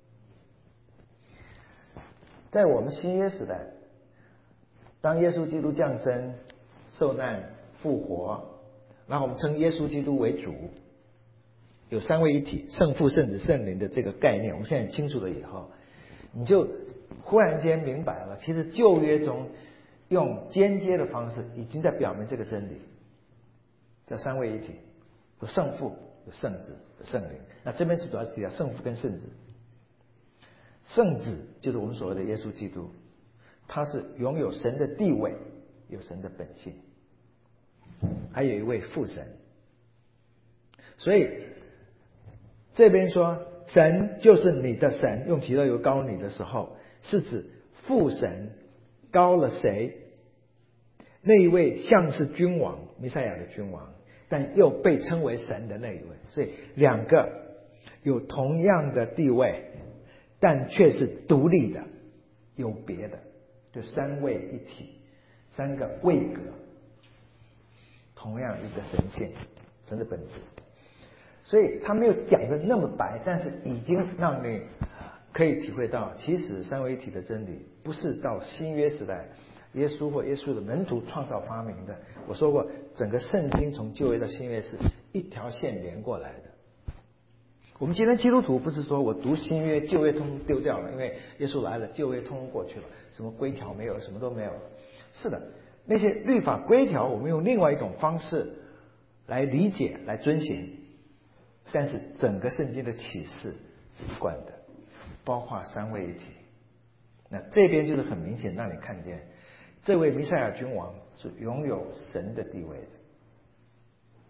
在我们新约时代，当耶稣基督降生、受难、复活，然后我们称耶稣基督为主，有三位一体，圣父、圣子、圣灵的这个概念，我们现在清楚了以后，你就忽然间明白了，其实旧约中用间接的方式已经在表明这个真理，叫三位一体，有圣父、有圣子、有圣灵。那这边是主要是提到圣父跟圣子。圣子就是我们所谓的耶稣基督，他是拥有神的地位，有神的本性，还有一位父神。所以这边说神就是你的神，用喜乐油膏你的时候，是指父神膏了谁？那一位像是君王，弥赛亚的君王，但又被称为神的那一位。所以两个有同样的地位，但却是独立的，有别的，就三位一体，三个位格，同样一个神性，神的本质。所以他没有讲的那么白，但是已经让你可以体会到，其实三位一体的真理不是到新约时代耶稣或耶稣的门徒创造发明的。我说过，整个圣经从旧约到新约是一条线连过来的。我们今天基督徒不是说我读新约旧约通通丢掉了，因为耶稣来了，旧约通通过去了，什么规条没有，什么都没有。是的，那些律法规条我们用另外一种方式来理解来遵行，但是整个圣经的启示是一贯的，包括三位一体。那这边就是很明显让你看见，这位弥赛亚君王是拥有神的地位的。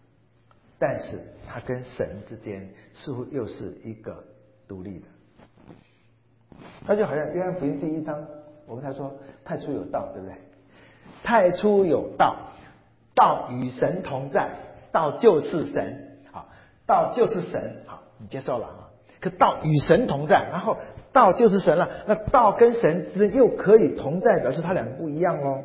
但是他跟神之间似乎又是一个独立的。那就好像约翰福音第一章，我们才说太初有道，对不对？太初有道，道与神同在，道就是神，好，道就是神，好，你接受了啊？可道与神同在，然后道就是神了，那道跟神之间又可以同在，表示它两个不一样哦。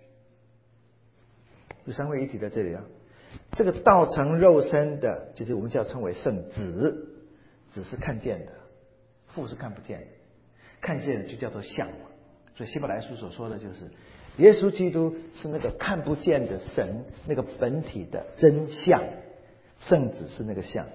就三位一体在这里啊。这个道成肉身的，就是我们叫称为圣子，子是看见的，父是看不见的，看见的就叫做像嘛。所以希伯来书所说的就是，耶稣基督是那个看不见的神，那个本体的真相，圣子是那个像。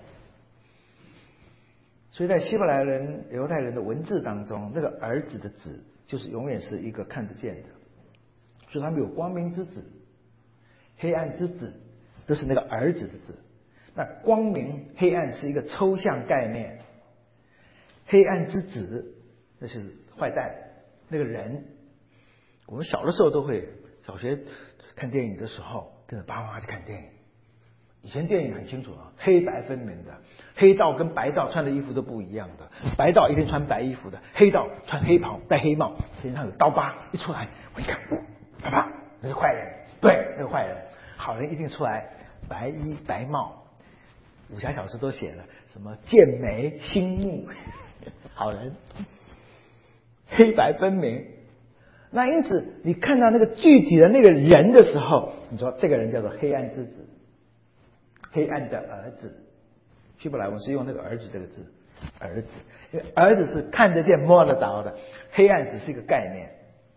所以在希伯来人、犹太人的文字当中，那个儿子的子就是永远是一个看得见的，所以他们有光明之子、黑暗之子，都是那个儿子的子。那光明、黑暗是一个抽象概念，黑暗之子那是坏蛋，那个人。我们小的时候都会，小学看电影的时候跟着爸妈去看电影。以前电影很清楚啊，黑白分明的，黑道跟白道穿的衣服都不一样的，白道一定穿白衣服的，黑道穿黑袍戴黑帽，身上有刀疤，一出来我一看，爸爸那是坏人，对，那个坏人。好人一定出来白衣白帽，武侠小说都写了什么剑眉星目，好人黑白分明。那因此你看到那个具体的那个人的时候，你说这个人叫做黑暗之子，黑暗的儿子。希伯来文是用那个儿子这个字，儿子，因为儿子是看得见摸得着的，黑暗只是一个概念，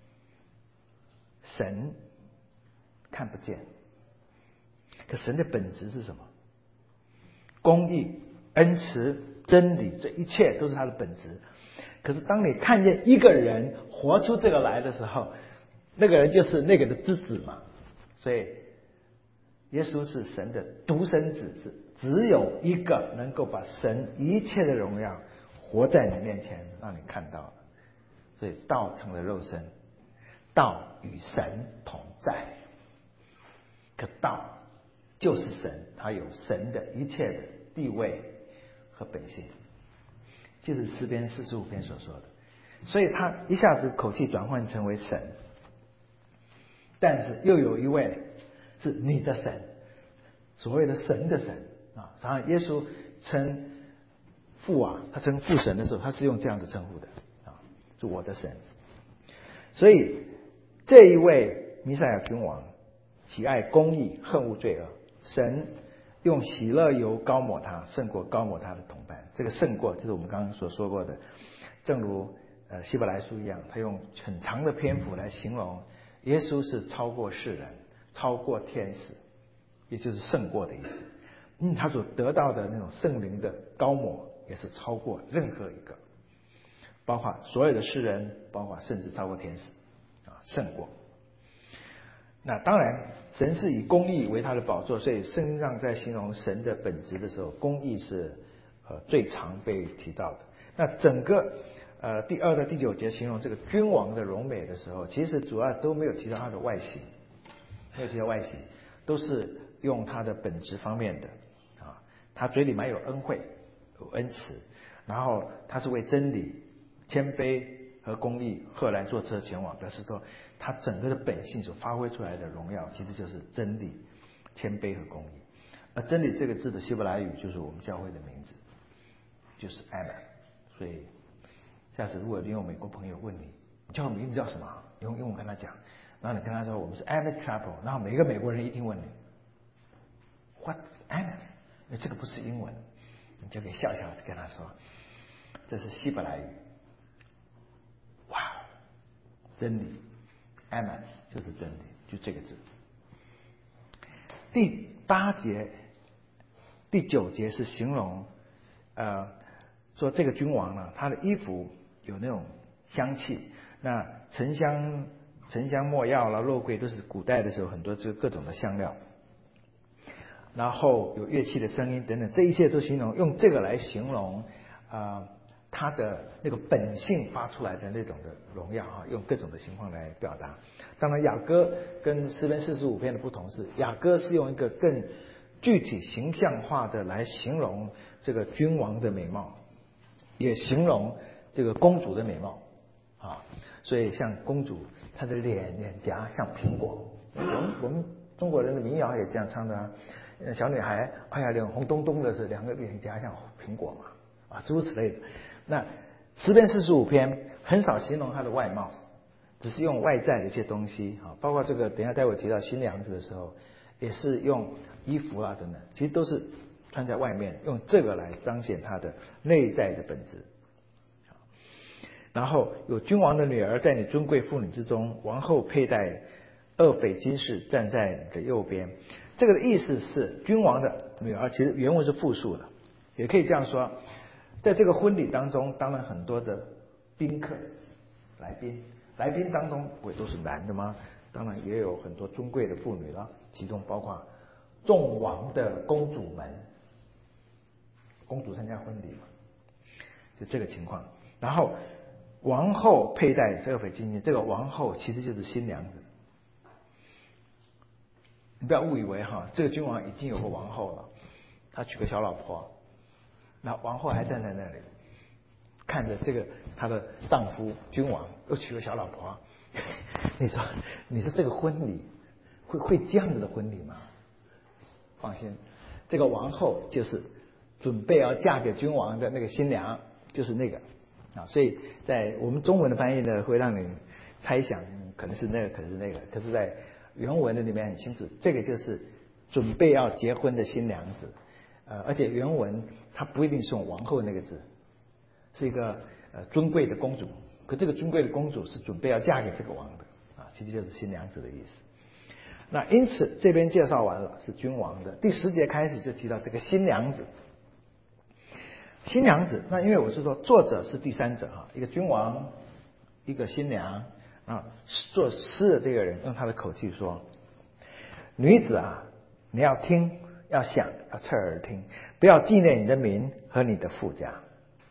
神看不见。可神的本质是什么？公义、恩慈、真理，这一切都是他的本质。可是当你看见一个人活出这个来的时候，那个人就是那个的之子嘛。所以耶稣是神的独生子，是只有一个能够把神一切的荣耀活在你面前让你看到的。所以道成了肉身，道与神同在。可道就是神，他有神的一切的地位和本性，就是诗篇四十五篇所说的。所以他一下子口气转换成为神，但是又有一位是你的神，所谓的神的神啊。然后耶稣称父啊，他称父神的时候，他是用这样的称呼的啊，是我的神。所以这一位弥赛亚君王喜爱公义，恨恶罪恶，神用喜乐油膏抹他，胜过膏抹他的同伴。这个胜过就是我们刚刚所说过的，正如呃希伯来书一样，他用很长的篇幅来形容耶稣是超过世人，超过天使，也就是胜过的意思。嗯，他所得到的那种圣灵的膏抹也是超过任何一个，包括所有的世人，包括甚至超过天使啊，胜过。那当然神是以公义为他的宝座，所以圣经上在形容神的本质的时候，公义是呃最常被提到的。那整个呃第二到第九节形容这个君王的荣美的时候，其实主要都没有提到他的外形，没有提到外形，都是用他的本质方面的啊。他嘴里蛮有恩惠，有恩慈，然后他是为真理、谦卑和公义赫然坐车前往，表示说他整个的本性所发挥出来的荣耀，其实就是真理、谦卑和公义。而真理这个字的希伯来语就是我们教会的名字，就是 Amen。 所以下次如果你有美国朋友问你，你教会名字叫什么，你用英文跟他讲，然后你跟他说我们是 Amen Chapel， 然后每一个美国人一定问你 What's Amen， 因为这个不是英文，你就可以笑笑跟他说这是希伯来语。哇，真理 Amen 就是真理，就这个字。第八节、第九节是形容，呃，说这个君王呢，他的衣服有那种香气。那沉香、沉香没药啦、肉桂都是古代的时候很多就各种的香料。然后有乐器的声音等等，这一切都形容用这个来形容啊。呃他的那个本性发出来的那种的荣耀啊，用各种的情况来表达。当然雅歌跟诗篇四十五篇的不同是，雅歌是用一个更具体形象化的来形容这个君王的美貌，也形容这个公主的美貌啊。所以像公主，她的脸脸颊像苹果。我们我们中国人的民谣也这样唱的啊。小女孩，哎呀，脸红咚咚的是两个脸颊像苹果嘛，啊，诸如此类的。那诗篇四十五篇很少形容她的外貌，只是用外在的一些东西啊，包括这个等一下待会提到新娘子的时候，也是用衣服啊等等，其实都是穿在外面，用这个来彰显她的内在的本质。然后有君王的女儿在你尊贵妇女之中，王后佩戴二斐金饰站在你的右边。这个的意思是君王的女儿，其实原文是复数的，也可以这样说，在这个婚礼当中，当然很多的宾客来宾，来宾当中不会都是男的吗？当然也有很多尊贵的妇女了，其中包括众王的公主们，公主参加婚礼嘛，就这个情况。然后王后佩戴二斐金饰，这个王后其实就是新娘子。你不要误以为哈，这个君王已经有个王后了，他娶个小老婆，那王后还站在那里看着这个她的丈夫君王又娶个小老婆。你说你说这个婚礼会会这样子的婚礼吗？放心，这个王后就是准备要嫁给君王的那个新娘，就是那个啊。所以在我们中文的翻译呢，会让你猜想可能是那个，可能是那个，可是在原文的里面很清楚，这个就是准备要结婚的新娘子。呃，而且原文它不一定是用王后那个字，是一个呃尊贵的公主。可这个尊贵的公主是准备要嫁给这个王的啊，其实就是新娘子的意思。那因此这边介绍完了是君王的，第十节开始就提到这个新娘子。新娘子，那因为我是说作者是第三者哈，一个君王，一个新娘啊。做诗的这个人用他的口气说：“女子啊，你要听，要想，要侧耳听，不要纪念你的民和你的父家。”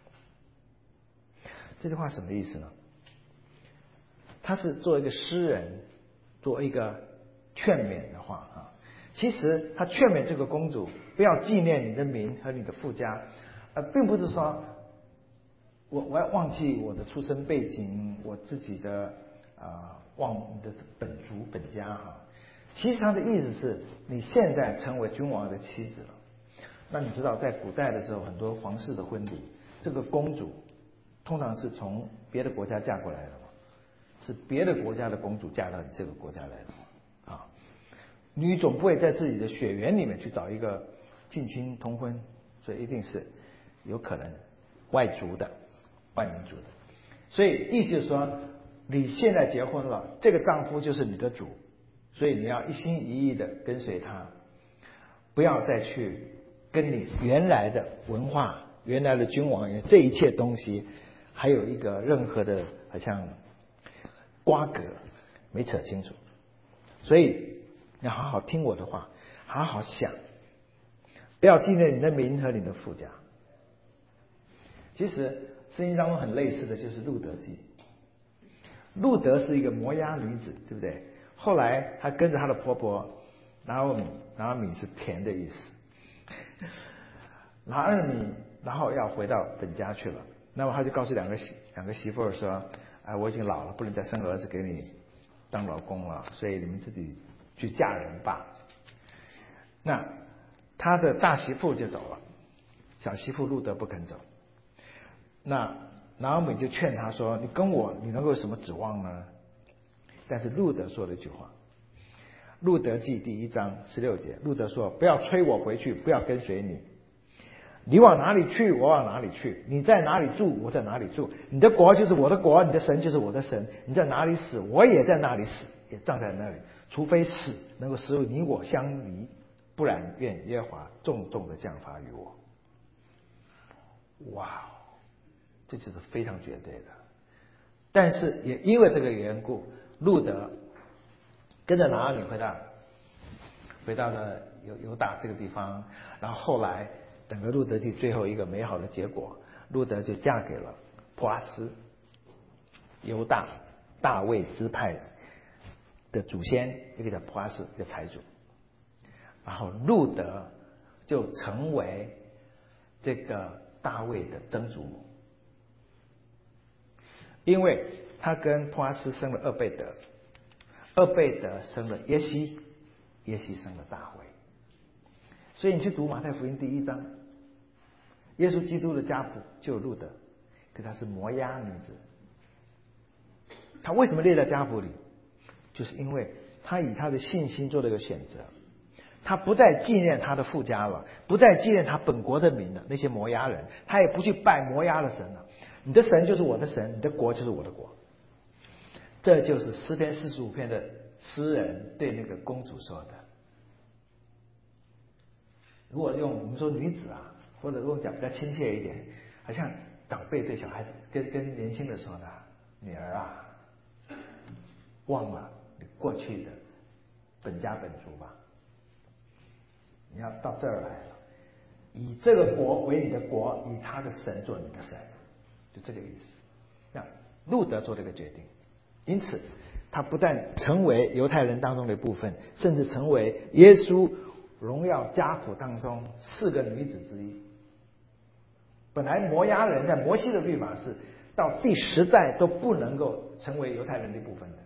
这句话什么意思呢？他是做一个诗人，做一个劝勉的话啊。其实他劝勉这个公主不要纪念你的民和你的父家，呃，并不是说我我要忘记我的出生背景，我自己的啊、呃、忘你的本族本家哈。其实他的意思是你现在成为君王的妻子了。那你知道在古代的时候，很多皇室的婚礼，这个公主通常是从别的国家嫁过来的嘛，是别的国家的公主嫁到你这个国家来的啊。你总不会在自己的血缘里面去找一个近亲通婚，所以一定是有可能外族的、外民族的。所以意思就是说，你现在结婚了，这个丈夫就是你的主，所以你要一心一意的跟随他，不要再去跟你原来的文化、原来的君王这一切东西还有一个任何的好像瓜葛没扯清楚。所以要好好听我的话，好好想，不要纪念你的民和你的父家。其实圣经当中很类似的就是路德记。路德是一个摩押女子，对不对？后来她跟着她的婆婆拿俄米，拿俄米是甜的意思。拿俄米然后要回到本家去了，那么他就告诉两个媳两个媳妇儿说：“哎，我已经老了，不能再生儿子给你当老公了，所以你们自己去嫁人吧。”那他的大媳妇就走了，小媳妇路德不肯走。那拿俄米就劝他说：“你跟我，你能够有什么指望呢？”但是路德说了一句话，《路德记》第一章十六节，路德说：“不要催我回去，不要跟随你。你往哪里去，我往哪里去；你在哪里住，我在哪里住。你的国就是我的国，你的神就是我的神。你在哪里死，我也在那里死，也葬在那里。除非死能够使你我相离，不然愿耶和华重重的降罚于我。”哇，这就是非常绝对的。但是也因为这个缘故，路德跟着拿俄米回到回到了犹犹大这个地方，然后后来整个路德记最后一个美好的结果，路德就嫁给了波阿斯，犹大大卫支派的祖先，一个叫波阿斯，一个财主。然后路德就成为这个大卫的曾祖母，因为他跟波阿斯生了俄贝德，俄贝德生了耶西，耶西生了大卫。所以你去读马太福音第一章，耶稣基督的家谱就有路德，可他是摩押女子。他为什么列在家谱里？就是因为他以他的信心做了一个选择，他不再纪念他的父家了，不再纪念他本国的民了，那些摩押人，他也不去拜摩押的神了。你的神就是我的神，你的国就是我的国。这就是诗篇四十五篇的诗人对那个公主说的。如果用我们说女子啊，或者如果讲比较亲切一点，好像长辈对小孩子跟跟年轻的说呢，女儿啊，忘了你过去的本家本族吧，你要到这儿来了，以这个国为你的国，以他的神做你的神，就这个意思。那路德做这个决定，因此他不但成为犹太人当中的一部分，甚至成为耶稣荣耀家谱当中四个女子之一。本来摩押人在摩西的律法是到第十代都不能够成为犹太人的一部分的，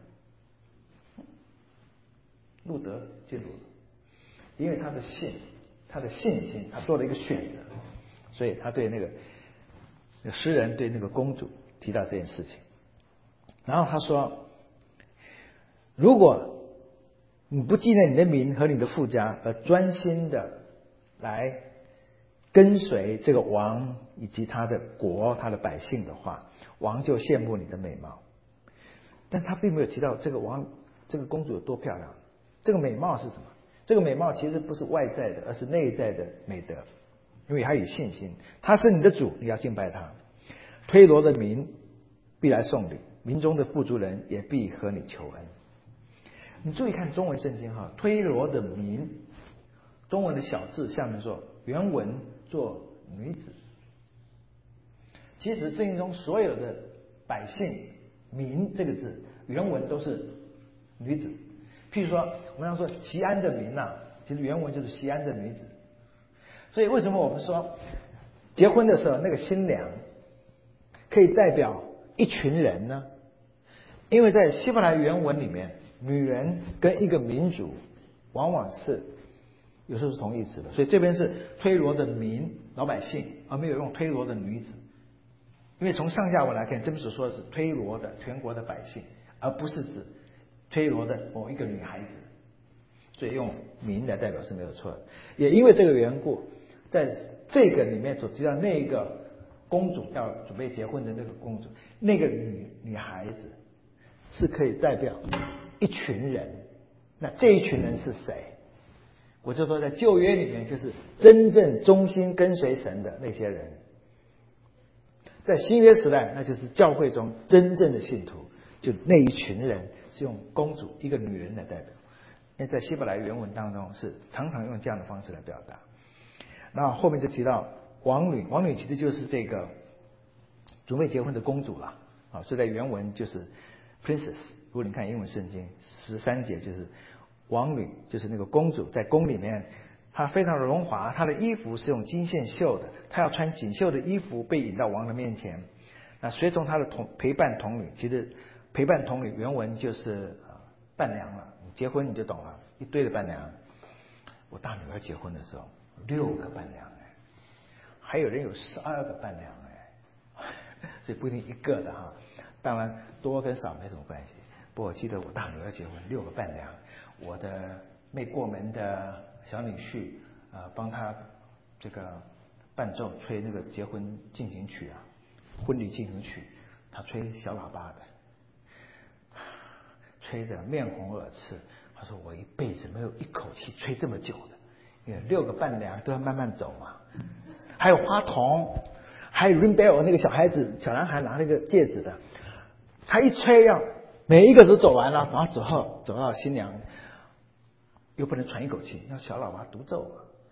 路德进入了，因为他的信，他的信心，他做了一个选择，所以他对那个诗人对那个公主提到这件事情。然后他说，如果你不纪念你的名和你的父家，而专心的来跟随这个王以及他的国他的百姓的话，王就羡慕你的美貌。但是他并没有提到这个王这个公主有多漂亮。这个美貌是什么？这个美貌其实不是外在的，而是内在的美德，因为他有信心，他是你的主，你要敬拜他。推罗的民必来送礼，民中的富足人也必和你求恩。你注意看中文圣经哈，推罗的民，中文的小字下面说原文做女子。其实圣经中所有的百姓民这个字原文都是女子。譬如说我们要说西安的民啊，其实原文就是西安的女子。所以为什么我们说结婚的时候那个新娘可以代表一群人呢？因为在希伯来原文里面，女人跟一个民族往往是有时候是同义词的，所以这边是推罗的民老百姓，而没有用推罗的女子。因为从上下文来看，这边所说的是推罗的全国的百姓，而不是指推罗的某一个女孩子，所以用民来代表是没有错的。也因为这个缘故，在这个里面所提到那个公主要准备结婚的那个公主，那个女女孩子是可以代表一群人。那这一群人是谁？我就说在旧约里面就是真正忠心跟随神的那些人，在新约时代那就是教会中真正的信徒，就那一群人是用公主一个女人来代表。因为在希伯来原文当中是常常用这样的方式来表达。然后后面就提到王女，王女其实就是这个准备结婚的公主了啊，所以在原文就是 princess。如果你看英文圣经十三节就是王女，就是那个公主在宫里面，她非常的荣华，她的衣服是用金线绣的，她要穿锦绣的衣服被引到王的面前。那随从她的同陪伴童女，其实陪伴童女原文就是伴娘了，你结婚你就懂了，一堆的伴娘。我大女儿结婚的时候六个伴娘哎，还有人有十二个伴娘哎，所以不一定一个的哈，当然多跟少没什么关系。不过我记得我大女儿结婚六个伴娘，我的没过门的小女婿啊、呃，帮她这个伴奏吹那个结婚进行曲啊，婚礼进行曲，他吹小喇叭的，吹得面红耳赤。他说我一辈子没有一口气吹这么久的，因为六个伴娘都要慢慢走嘛，还有花童，还有 ring bell 那个小孩子小男孩拿那个戒指的，他一吹要每一个都走完了，然后走到走到新娘，又不能喘一口气，要小喇叭独奏。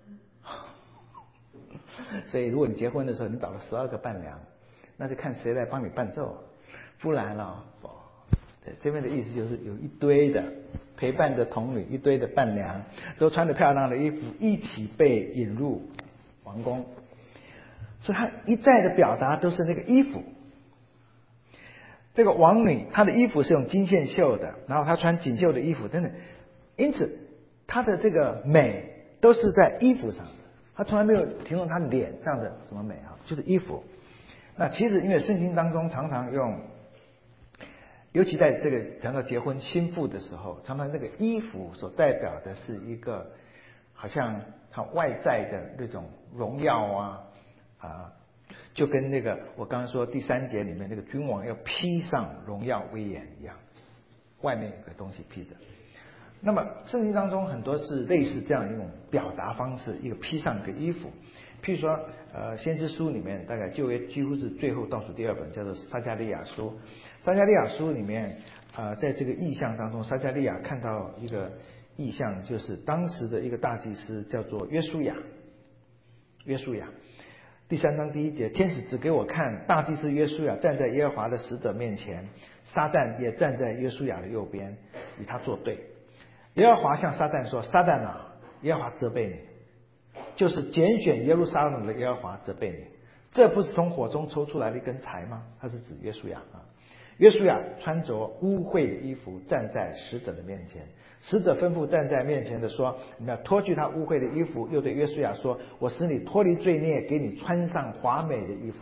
所以如果你结婚的时候你找了十二个伴娘，那就看谁来帮你伴奏，不然了、哦、这边的意思就是有一堆的陪伴着童女，一堆的伴娘都穿着漂亮的衣服，一起被引入王宫。所以他一再的表达都是那个衣服。这个王女她的衣服是用金线绣的，然后她穿锦绣的衣服等等，因此她的这个美都是在衣服上的，她从来没有停留她脸上的什么美啊，就是衣服。那其实因为圣经当中常常用，尤其在这个讲到结婚新妇的时候，常常这个衣服所代表的是一个好像它外在的那种荣耀啊啊，就跟那个我刚刚说第三节里面那个君王要披上荣耀威严一样，外面有个东西披着。那么圣经当中很多是类似这样一种表达方式，一个披上一个衣服。譬如说呃先知书里面大概旧约几乎是最后倒数第二本，叫做撒迦利亚书。撒迦利亚书里面呃在这个意象当中，撒迦利亚看到一个意象，就是当时的一个大祭司叫做约书亚。约书亚第三章第一节，天使指给我看，大祭司约书亚站在耶和华的使者面前，撒旦也站在约书亚的右边，与他作对。耶和华向撒旦说：撒旦啊，耶和华责备你，就是拣选耶路撒冷的耶和华责备你，这不是从火中抽出来的一根柴吗？他是指约书亚啊。约书亚穿着污秽的衣服站在使者的面前，使者吩咐站在面前的说：你要脱去他污秽的衣服。又对约书亚说：我使你脱离罪孽，给你穿上华美的衣服。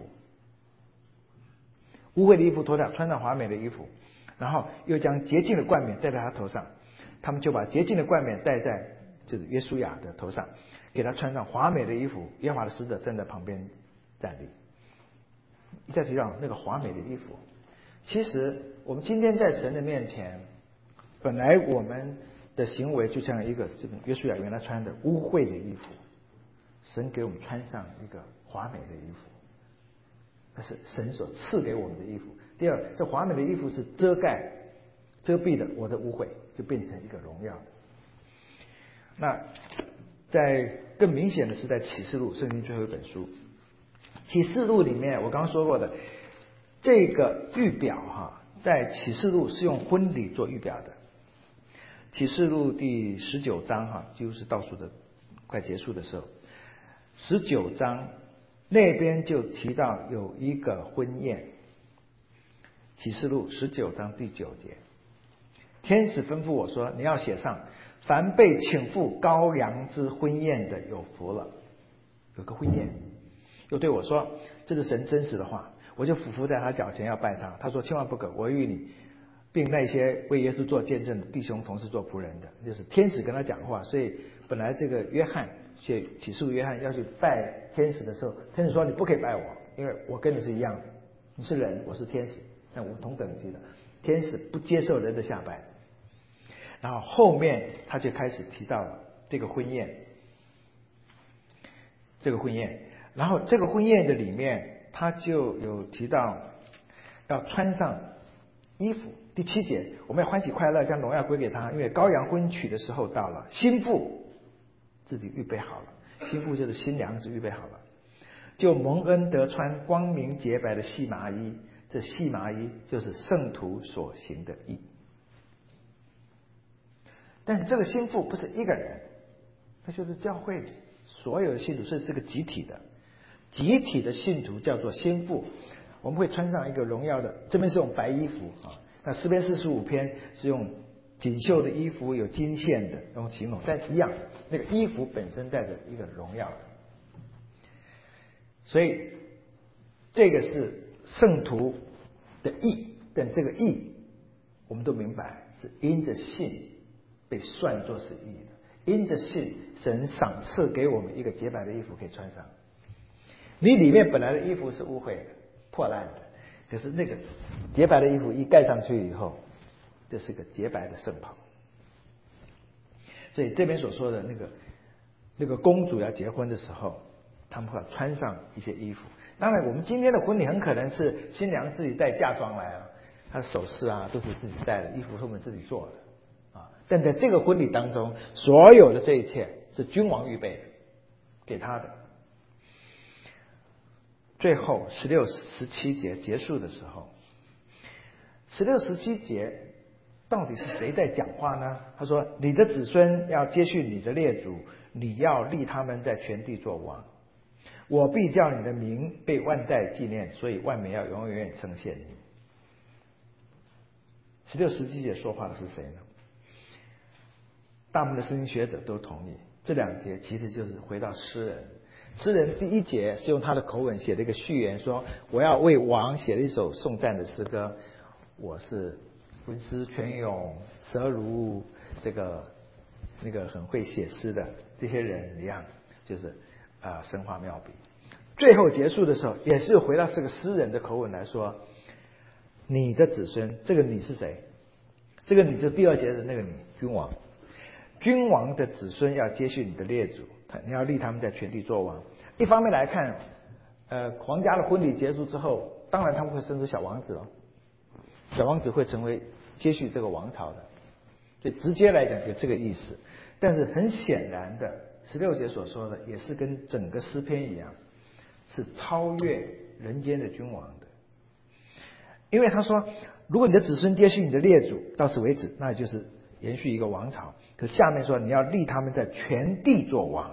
污秽的衣服脱掉，穿上华美的衣服，然后又将洁净的冠冕戴在他头上。他们就把洁净的冠冕戴在就是约书亚的头上，给他穿上华美的衣服。耶和华的使者站在旁边站立。一再提到那个华美的衣服，其实我们今天在神的面前，本来我们的行为就像一个这个约书亚原来穿的污秽的衣服，神给我们穿上一个华美的衣服，那是神所赐给我们的衣服。第二，这华美的衣服是遮盖遮蔽的我的污秽，就变成一个荣耀。那在更明显的是在启示录，圣经最后一本书启示录里面，我刚刚说过的这个预表哈，在启示录是用婚礼做预表的。启示录第十九章哈，几乎是倒数的快结束的时候，十九章那边就提到有一个婚宴。启示录十九章第九节，天使吩咐我说：你要写上，凡被请赴羔羊之婚宴的有福了。有个婚宴。又对我说：这是神真实的话。我就俯伏在他脚前要拜他。他说：千万不可，我与你并那些为耶稣做见证的弟兄同是做仆人的。就是天使跟他讲话，所以本来这个约翰写启示录约翰要去拜天使的时候，天使说：你不可以拜我，因为我跟你是一样的，你是人，我是天使，那我们同等级的。天使不接受人的下拜。然后后面他就开始提到了这个婚宴，这个婚宴，然后这个婚宴的里面，他就有提到要穿上衣服。第七节，我们要欢喜快乐，将荣耀归给他，因为羔羊婚娶的时候到了，新妇自己预备好了，新妇就是新娘子预备好了，就蒙恩得穿光明洁白的细麻衣，这细麻衣就是圣徒所行的义。但这个新妇不是一个人，那就是教会所有的信徒，是是个集体的，集体的信徒叫做新妇。我们会穿上一个荣耀的，这边是用白衣服啊，那诗篇四十五篇是用锦绣的衣服，有金线的用形容，但一样，那个衣服本身带着一个荣耀的。所以这个是圣徒的义，但这个义我们都明白是因着信被算作是义的，因着信神赏赐给我们一个洁白的衣服可以穿上。你里面本来的衣服是污秽的破烂的，可是那个洁白的衣服一盖上去以后，这是个洁白的圣袍。所以这边所说的那个那个公主要结婚的时候，他们会穿上一些衣服。当然我们今天的婚礼很可能是新娘自己带嫁妆来啊，她的首饰啊都是自己带的，衣服是我们自己做的。但在这个婚礼当中，所有的这一切是君王预备的，给他的。最后十六、十七节结束的时候，十六、十七节到底是谁在讲话呢？他说：“你的子孙要接续你的列祖，你要立他们在全地作王。我必叫你的名被万代纪念，所以万民要永永远远称谢你。”十六、十七节说话的是谁呢？大部分的圣经学者都同意，这两节其实就是回到诗人。诗人第一节是用他的口吻写了一个序言，说我要为王写了一首颂赞的诗歌，我是文思泉涌、舌如这个那个很会写诗的这些人一样，就是啊、呃、神花妙笔。最后结束的时候，也是回到这个诗人的口吻来说，你的子孙，这个你是谁？这个你就第二节的那个你，君王。君王的子孙要接续你的列祖，你要立他们在全地作王。一方面来看，呃，皇家的婚礼结束之后，当然他们会生出小王子了，小王子会成为接续这个王朝的，所以直接来讲就这个意思。但是很显然的，十六节所说的也是跟整个诗篇一样，是超越人间的君王的。因为他说，如果你的子孙接续你的列祖，到此为止，那就是延续一个王朝。可下面说你要立他们在全地作王。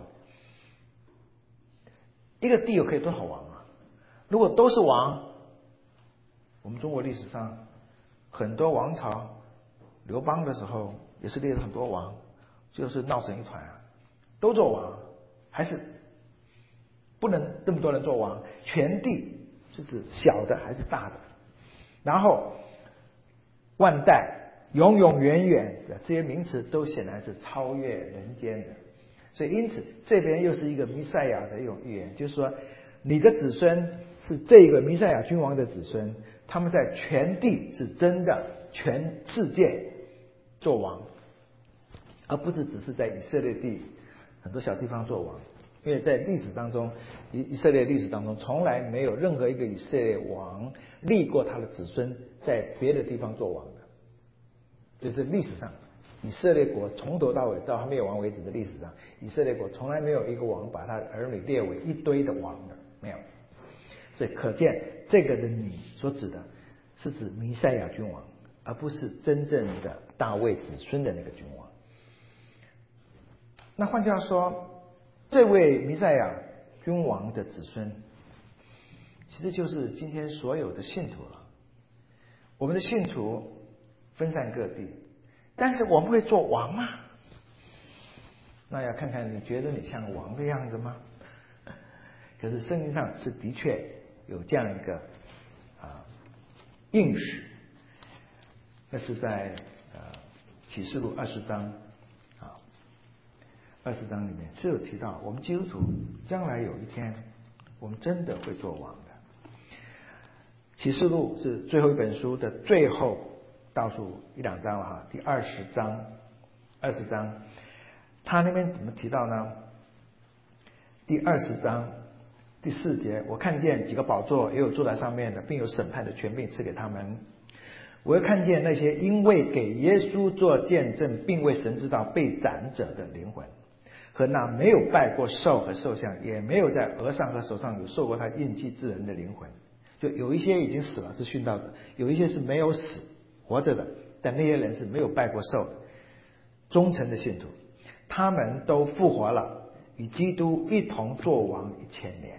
一个地有可以多少王啊？如果都是王，我们中国历史上很多王朝，刘邦的时候也是立了很多王，就是闹成一团啊，都做王，还是不能这么多人做王。全地是指小的还是大的？然后万代、永永远远的这些名词都显然是超越人间的。所以因此这边又是一个弥赛亚的一种预言，就是说你的子孙是这个弥赛亚君王的子孙，他们在全地是真的全世界做王，而不是只是在以色列地很多小地方做王。因为在历史当中，以以色列历史当中从来没有任何一个以色列王立过他的子孙在别的地方做王的，就是历史上以色列国从头到尾到他灭亡为止的历史上，以色列国从来没有一个王把他的儿女列为一堆的王的，没有。所以可见这个的你所指的是指弥赛亚君王，而不是真正的大卫子孙的那个君王。那换句话说，这位弥赛亚君王的子孙其实就是今天所有的信徒了。我们的信徒分散各地，但是我们会做王吗？那要看看你觉得你像王的样子吗？可是圣经上是的确有这样一个啊应许，那是在呃启示录二十章啊二十章里面是有提到，我们基督徒将来有一天我们真的会做王的。启示录是最后一本书的最后倒数一两章了哈，第二十章，二十章，他那边怎么提到呢？第二十章第四节，我看见几个宝座，也有坐在上面的，并有审判的权柄赐给他们。我又看见那些因为给耶稣做见证，并为神之道被斩者的灵魂，和那没有拜过兽和兽像，也没有在额上和手上有受过他印记之人的灵魂。就有一些已经死了，是殉道者；有一些是没有死，活着的，但那些人是没有拜过兽的，忠诚的信徒，他们都复活了，与基督一同作王一千年。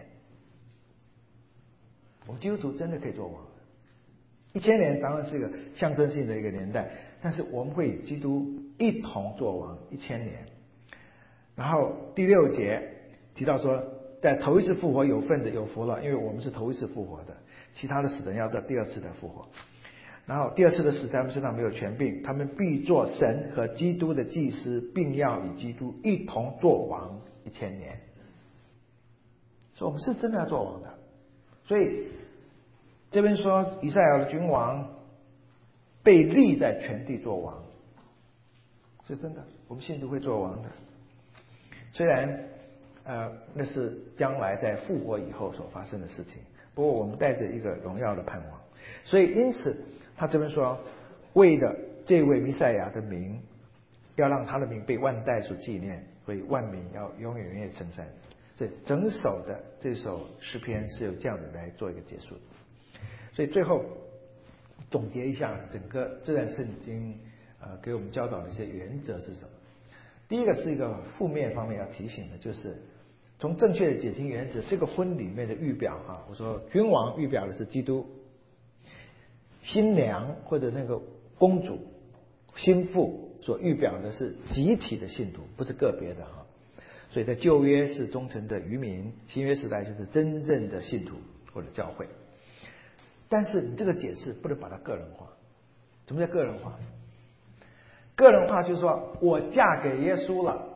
我们基督徒真的可以作王，一千年当然是一个象征性的一个年代，但是我们会与基督一同作王一千年。然后第六节提到说，在头一次复活有份的有福了，因为我们是头一次复活的，其他的死人要在第二次的复活。然后第二次的死在他们身上没有权柄，他们必做神和基督的祭司，并要与基督一同作王一千年。所以我们是真的要做王的。所以这边说以赛亚的君王被立在全地作王，是真的，我们信徒会做王的。虽然呃那是将来在复活以后所发生的事情，不过我们带着一个荣耀的盼望。所以因此他这边说，为了这位弥赛亚的名，要让他的名被万代所纪念，所以万民要永远永远称赞。所以整首的这首诗篇是有这样的来做一个结束。所以最后总结一下整个这段圣经呃给我们教导的一些原则是什么？第一个是一个负面方面要提醒的，就是从正确的解经原则，这个婚里面的预表啊，我说君王预表的是基督，新娘或者那个公主、新妇所预表的是集体的信徒，不是个别的哈。所以在旧约是忠诚的渔民，新约时代就是真正的信徒或者教会。但是你这个解释不能把它个人化。什么叫个人化？个人化就是说我嫁给耶稣了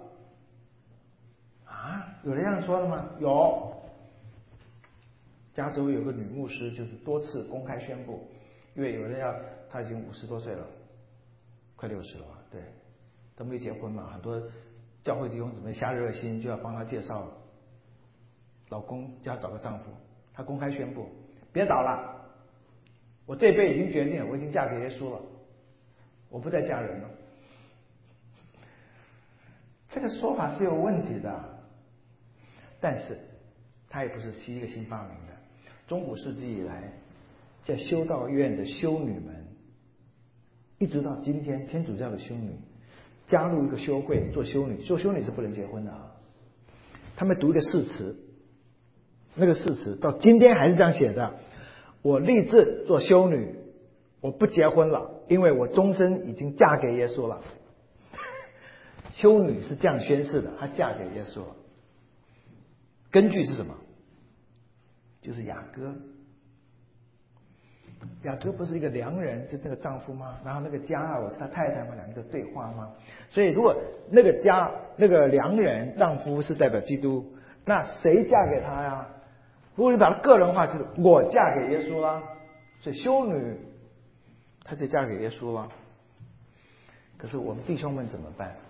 啊？有人这样说的吗？有。加州有个女牧师就是多次公开宣布，因为有人要，她已经五十多岁了，快六十了吧？对，都没结婚嘛，很多教会弟兄姊妹下热心就要帮她介绍老公，就要找个丈夫。她公开宣布，别找了。我这辈已经决定了，我已经嫁给耶稣了，我不再嫁人了。这个说法是有问题的，但是它也不是第一个新发明的。中古世纪以来，在修道院的修女们，一直到今天，天主教的修女加入一个修会做修女，做修女是不能结婚的啊。他们读一个誓词，那个誓词到今天还是这样写的。我立志做修女，我不结婚了，因为我终身已经嫁给耶稣了。修女是这样宣誓的，她嫁给耶稣了。根据是什么？就是雅歌。雅歌不是一个良人，就是那个丈夫吗？然后那个佳啊，我是他太太吗？两个对话吗？所以如果那个佳那个良人丈夫是代表基督，那谁嫁给他呀？如果你把它个人化，就是我嫁给耶稣啦。所以修女她就嫁给耶稣了。可是我们弟兄们怎么办？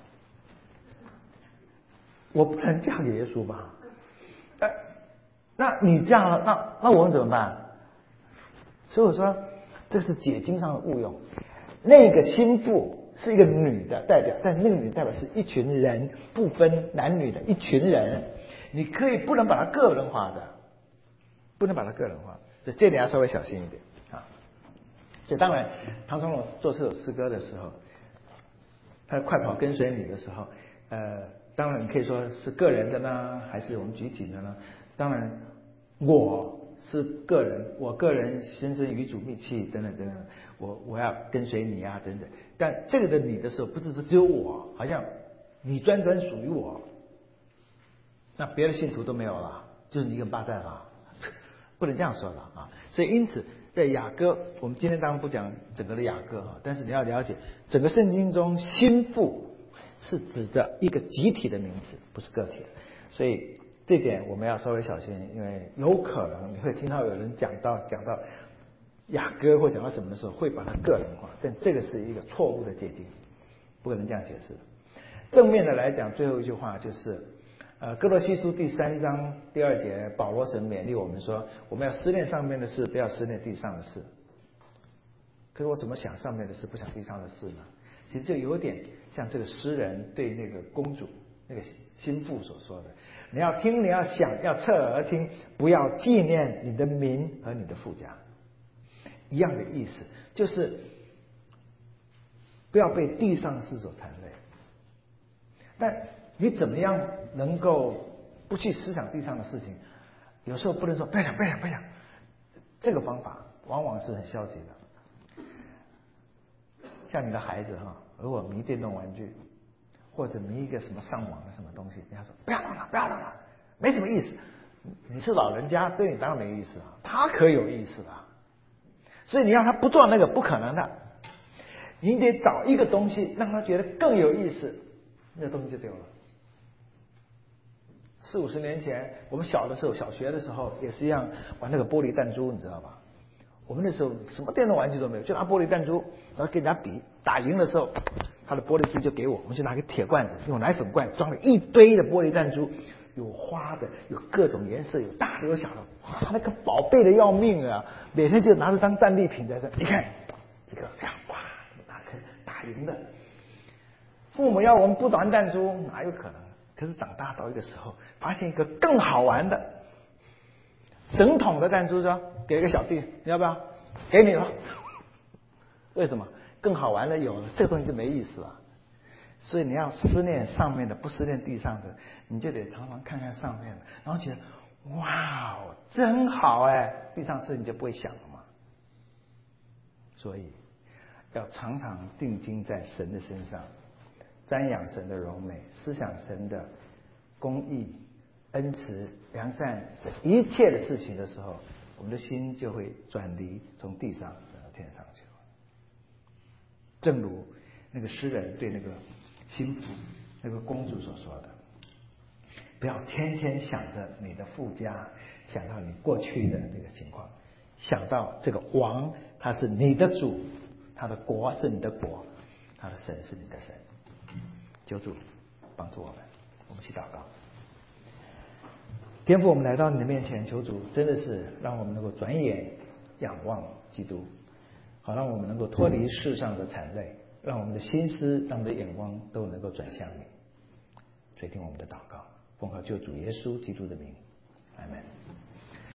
我不能嫁给耶稣吧？哎，那你嫁了，那那我们怎么办？所以我说，这是解经上的误用。那个心腹是一个女的代表，但是那个女的代表是一群人，不分男女的一群人。你可以不能把它个人化的，不能把它个人化，所以这点要稍微小心一点啊。所以当然，唐崇荣做这首诗歌的时候，他快跑跟随你的时候，呃，当然你可以说是个人的呢，还是我们集体的呢？当然，我。是个人，我个人深深与主密契等等等等，我我要跟随你啊等等。但这个的你的时候，不是说只有我，好像你专专属于我，那别的信徒都没有了，就是你一个人霸占了，不能这样说的啊。所以因此，在雅歌，我们今天当然不讲整个的雅歌哈，但是你要了解，整个圣经中心腹是指的一个集体的名词，不是个体的，所以。这点我们要稍微小心，因为有可能你会听到有人讲到讲到雅歌或讲到什么的时候，会把它个人化，但这个是一个错误的解经，不可能这样解释。正面的来讲，最后一句话就是，呃，哥罗西书第三章第二节，保罗神勉励我们说，我们要思念上面的事，不要思念地上的事。可是我怎么想上面的事，不想地上的事呢？其实这有点像这个诗人对那个公主、那个心腹所说的。你要听，你要想，要侧耳听，不要纪念你的民和你的父家，一样的意思，就是不要被地上的事所缠累。但你怎么样能够不去思想地上的事情？有时候不能说不要想，不要想，不要想，这个方法往往是很消极的。像你的孩子哈，如果迷电动玩具。或者迷一个什么上网的什么东西，人家说不要弄了，不要弄了，没什么意思。你是老人家，对你当然没意思啊，他可有意思了。所以你让他不做那个，不可能的。你得找一个东西让他觉得更有意思，那个东西就丢了。四五十年前，我们小的时候，小学的时候也是一样玩那个玻璃弹珠，你知道吧？我们那时候什么电动玩具都没有，就拿玻璃弹珠，然后跟人家比，打赢的时候。他的玻璃珠就给我，我们就拿个铁罐子，用奶粉罐装了一堆的玻璃弹珠，有花的，有各种颜色，有大的有小的，哇，那个宝贝的要命啊！每天就拿着当战利品在这，你看这个，哎呀，哇，打打赢的。父母要我们不玩弹珠，哪有可能？可是长大到一个时候，发现一个更好玩的，整桶的弹珠说，给个小弟，你要不要？给你了。为什么？ 更好玩的有了，这个东西就没意思了。所以你要思念上面的，不思念地上的，你就得常常看看上面的，然后觉得哇哦，真好哎，地上事你就不会想了嘛。所以要常常定睛在神的身上，瞻仰神的荣美，思想神的公义、恩慈、良善，这一切的事情的时候，我们的心就会转离，从地上转到天上去了。正如那个诗人对那个心腹、那个公主所说的：“不要天天想着你的富家，想到你过去的这个情况，想到这个王他是你的主，他的国是你的国，他的神是你的神。”求主帮助我们，我们一起祷告。天父，我们来到你的面前，求主真的是让我们能够转眼仰望基督，好让我们能够脱离世上的惨累，让我们的心思、让我们的眼光都能够转向你。垂听我们的祷告，奉靠救主耶稣基督的名，阿们。